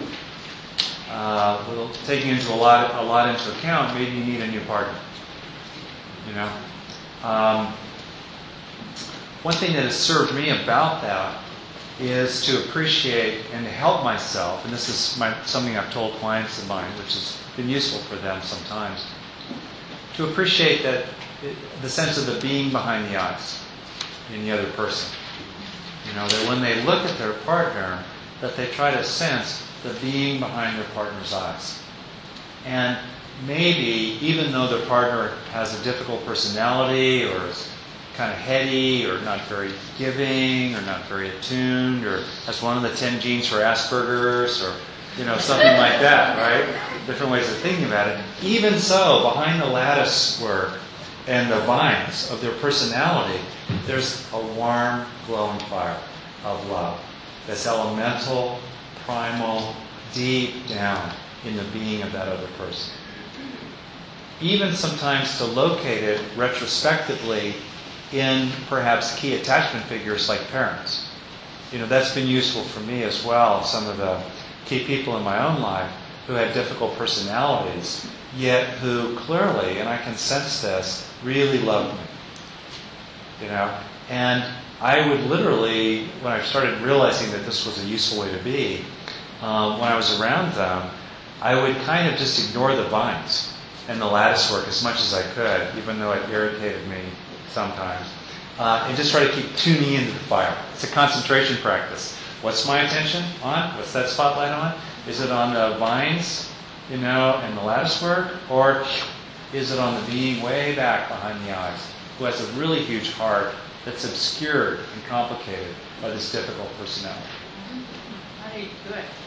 uh, little, taking into a lot, a lot into account, maybe you need a new partner, you know. Um, one thing that has served me about that is to appreciate and to help myself, and this is my, something I've told clients of mine, which has been useful for them sometimes, to appreciate that it, the sense of the being behind the eyes in the other person. You know, that when they look at their partner, that they try to sense the being behind their partner's eyes. And maybe, even though their partner has a difficult personality or is kind of heady or not very giving or not very attuned or has one of the ten genes for Asperger's or, you know, something like that, right? Different ways of thinking about it. Even so, behind the lattice work and the vines of their personality, there's a warm, glowing fire of love that's elemental, primal, deep down in the being of that other person. Even sometimes to locate it retrospectively in perhaps key attachment figures like parents. You know, that's been useful for me as well. Some of the key people in my own life who had difficult personalities, yet who clearly, and I can sense this, really loved me. You know, and I would literally, when I started realizing that this was a useful way to be, um, when I was around them, I would kind of just ignore the vines and the lattice work as much as I could, even though it irritated me sometimes, uh, and just try to keep tuning into the fire. It's a concentration practice. What's my attention on? What's that spotlight on? Is it on the vines, you know, and the lattice work? Or is it on the being way back behind the eyes, who has a really huge heart that's obscured and complicated by this difficult personality? How do you do it?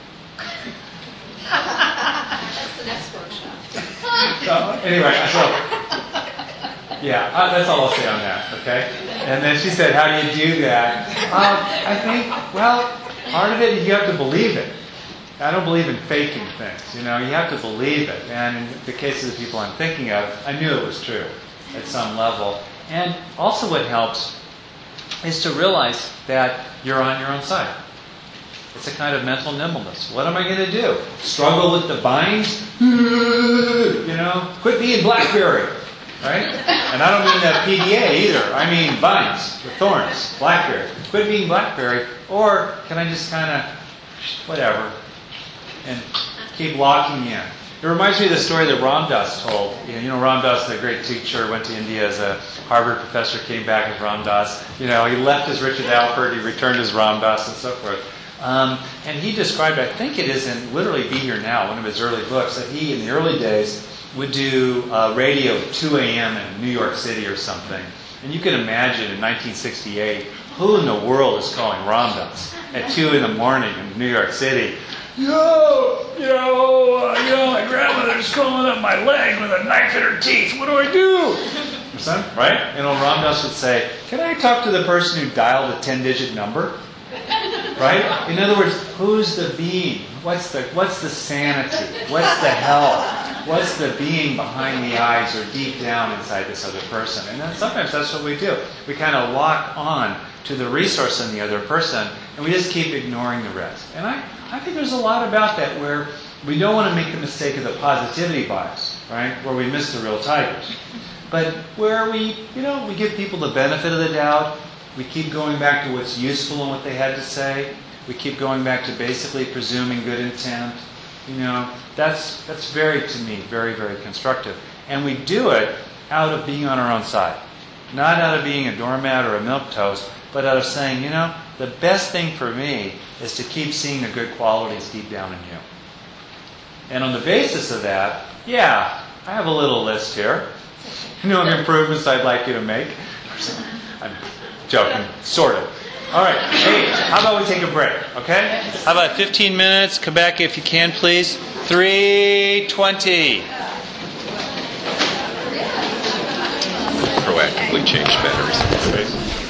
That's the next workshop. So, anyway, so, yeah, uh, that's all I'll say on that, okay? And then she said, how do you do that? Um, I think, well, part of it, you have to believe it. I don't believe in faking things, you know, you have to believe it. And in the case of the people I'm thinking of, I knew it was true at some level. And also what helps is to realize that you're on your own side. It's a kind of mental nimbleness. What am I going to do? Struggle with the vines? You know, quit being BlackBerry, right? And I don't mean the P D A either. I mean vines, the thorns, BlackBerry. Quit being BlackBerry, or can I just kind of, whatever, and keep locking in? It reminds me of the story that Ram Dass told. You know, Ram Dass, the great teacher, went to India as a Harvard professor, came back as Ram Dass. You know, he left as Richard Alpert, he returned as Ram Dass, and so forth. Um, and he described, I think it is in literally Be Here Now, one of his early books, that he, in the early days, would do uh, radio at two a.m. in New York City or something. And you can imagine in nineteen sixty-eight, who in the world is calling Ram Dass at two in the morning in New York City? Yo, you know, uh, you know, my grandmother's crawling up my leg with a knife in her teeth. What do I do? Son, right? And old Ram Dass would say, can I talk to the person who dialed a ten-digit number? Right? In other words, who's the being? What's the what's the sanity? What's the health? What's the being behind the eyes or deep down inside this other person? And then sometimes that's what we do. We kind of lock on to the resource in the other person, and we just keep ignoring the rest. And I, I think there's a lot about that where we don't want to make the mistake of the positivity bias, right? Where we miss the real tigers. But where we, you know, we give people the benefit of the doubt. We keep going back to what's useful and what they had to say. We keep going back to basically presuming good intent. You know, that's that's very, to me, very, very constructive. And we do it out of being on our own side. Not out of being a doormat or a milquetoast, but out of saying, you know, the best thing for me is to keep seeing the good qualities deep down in you. And on the basis of that, yeah, I have a little list here. You know, of improvements I'd like you to make. I'm joking, sort of. All right, hey, how about we take a break, okay? How about fifteen minutes? Come back if you can, please. three twenty. Proactively change batteries.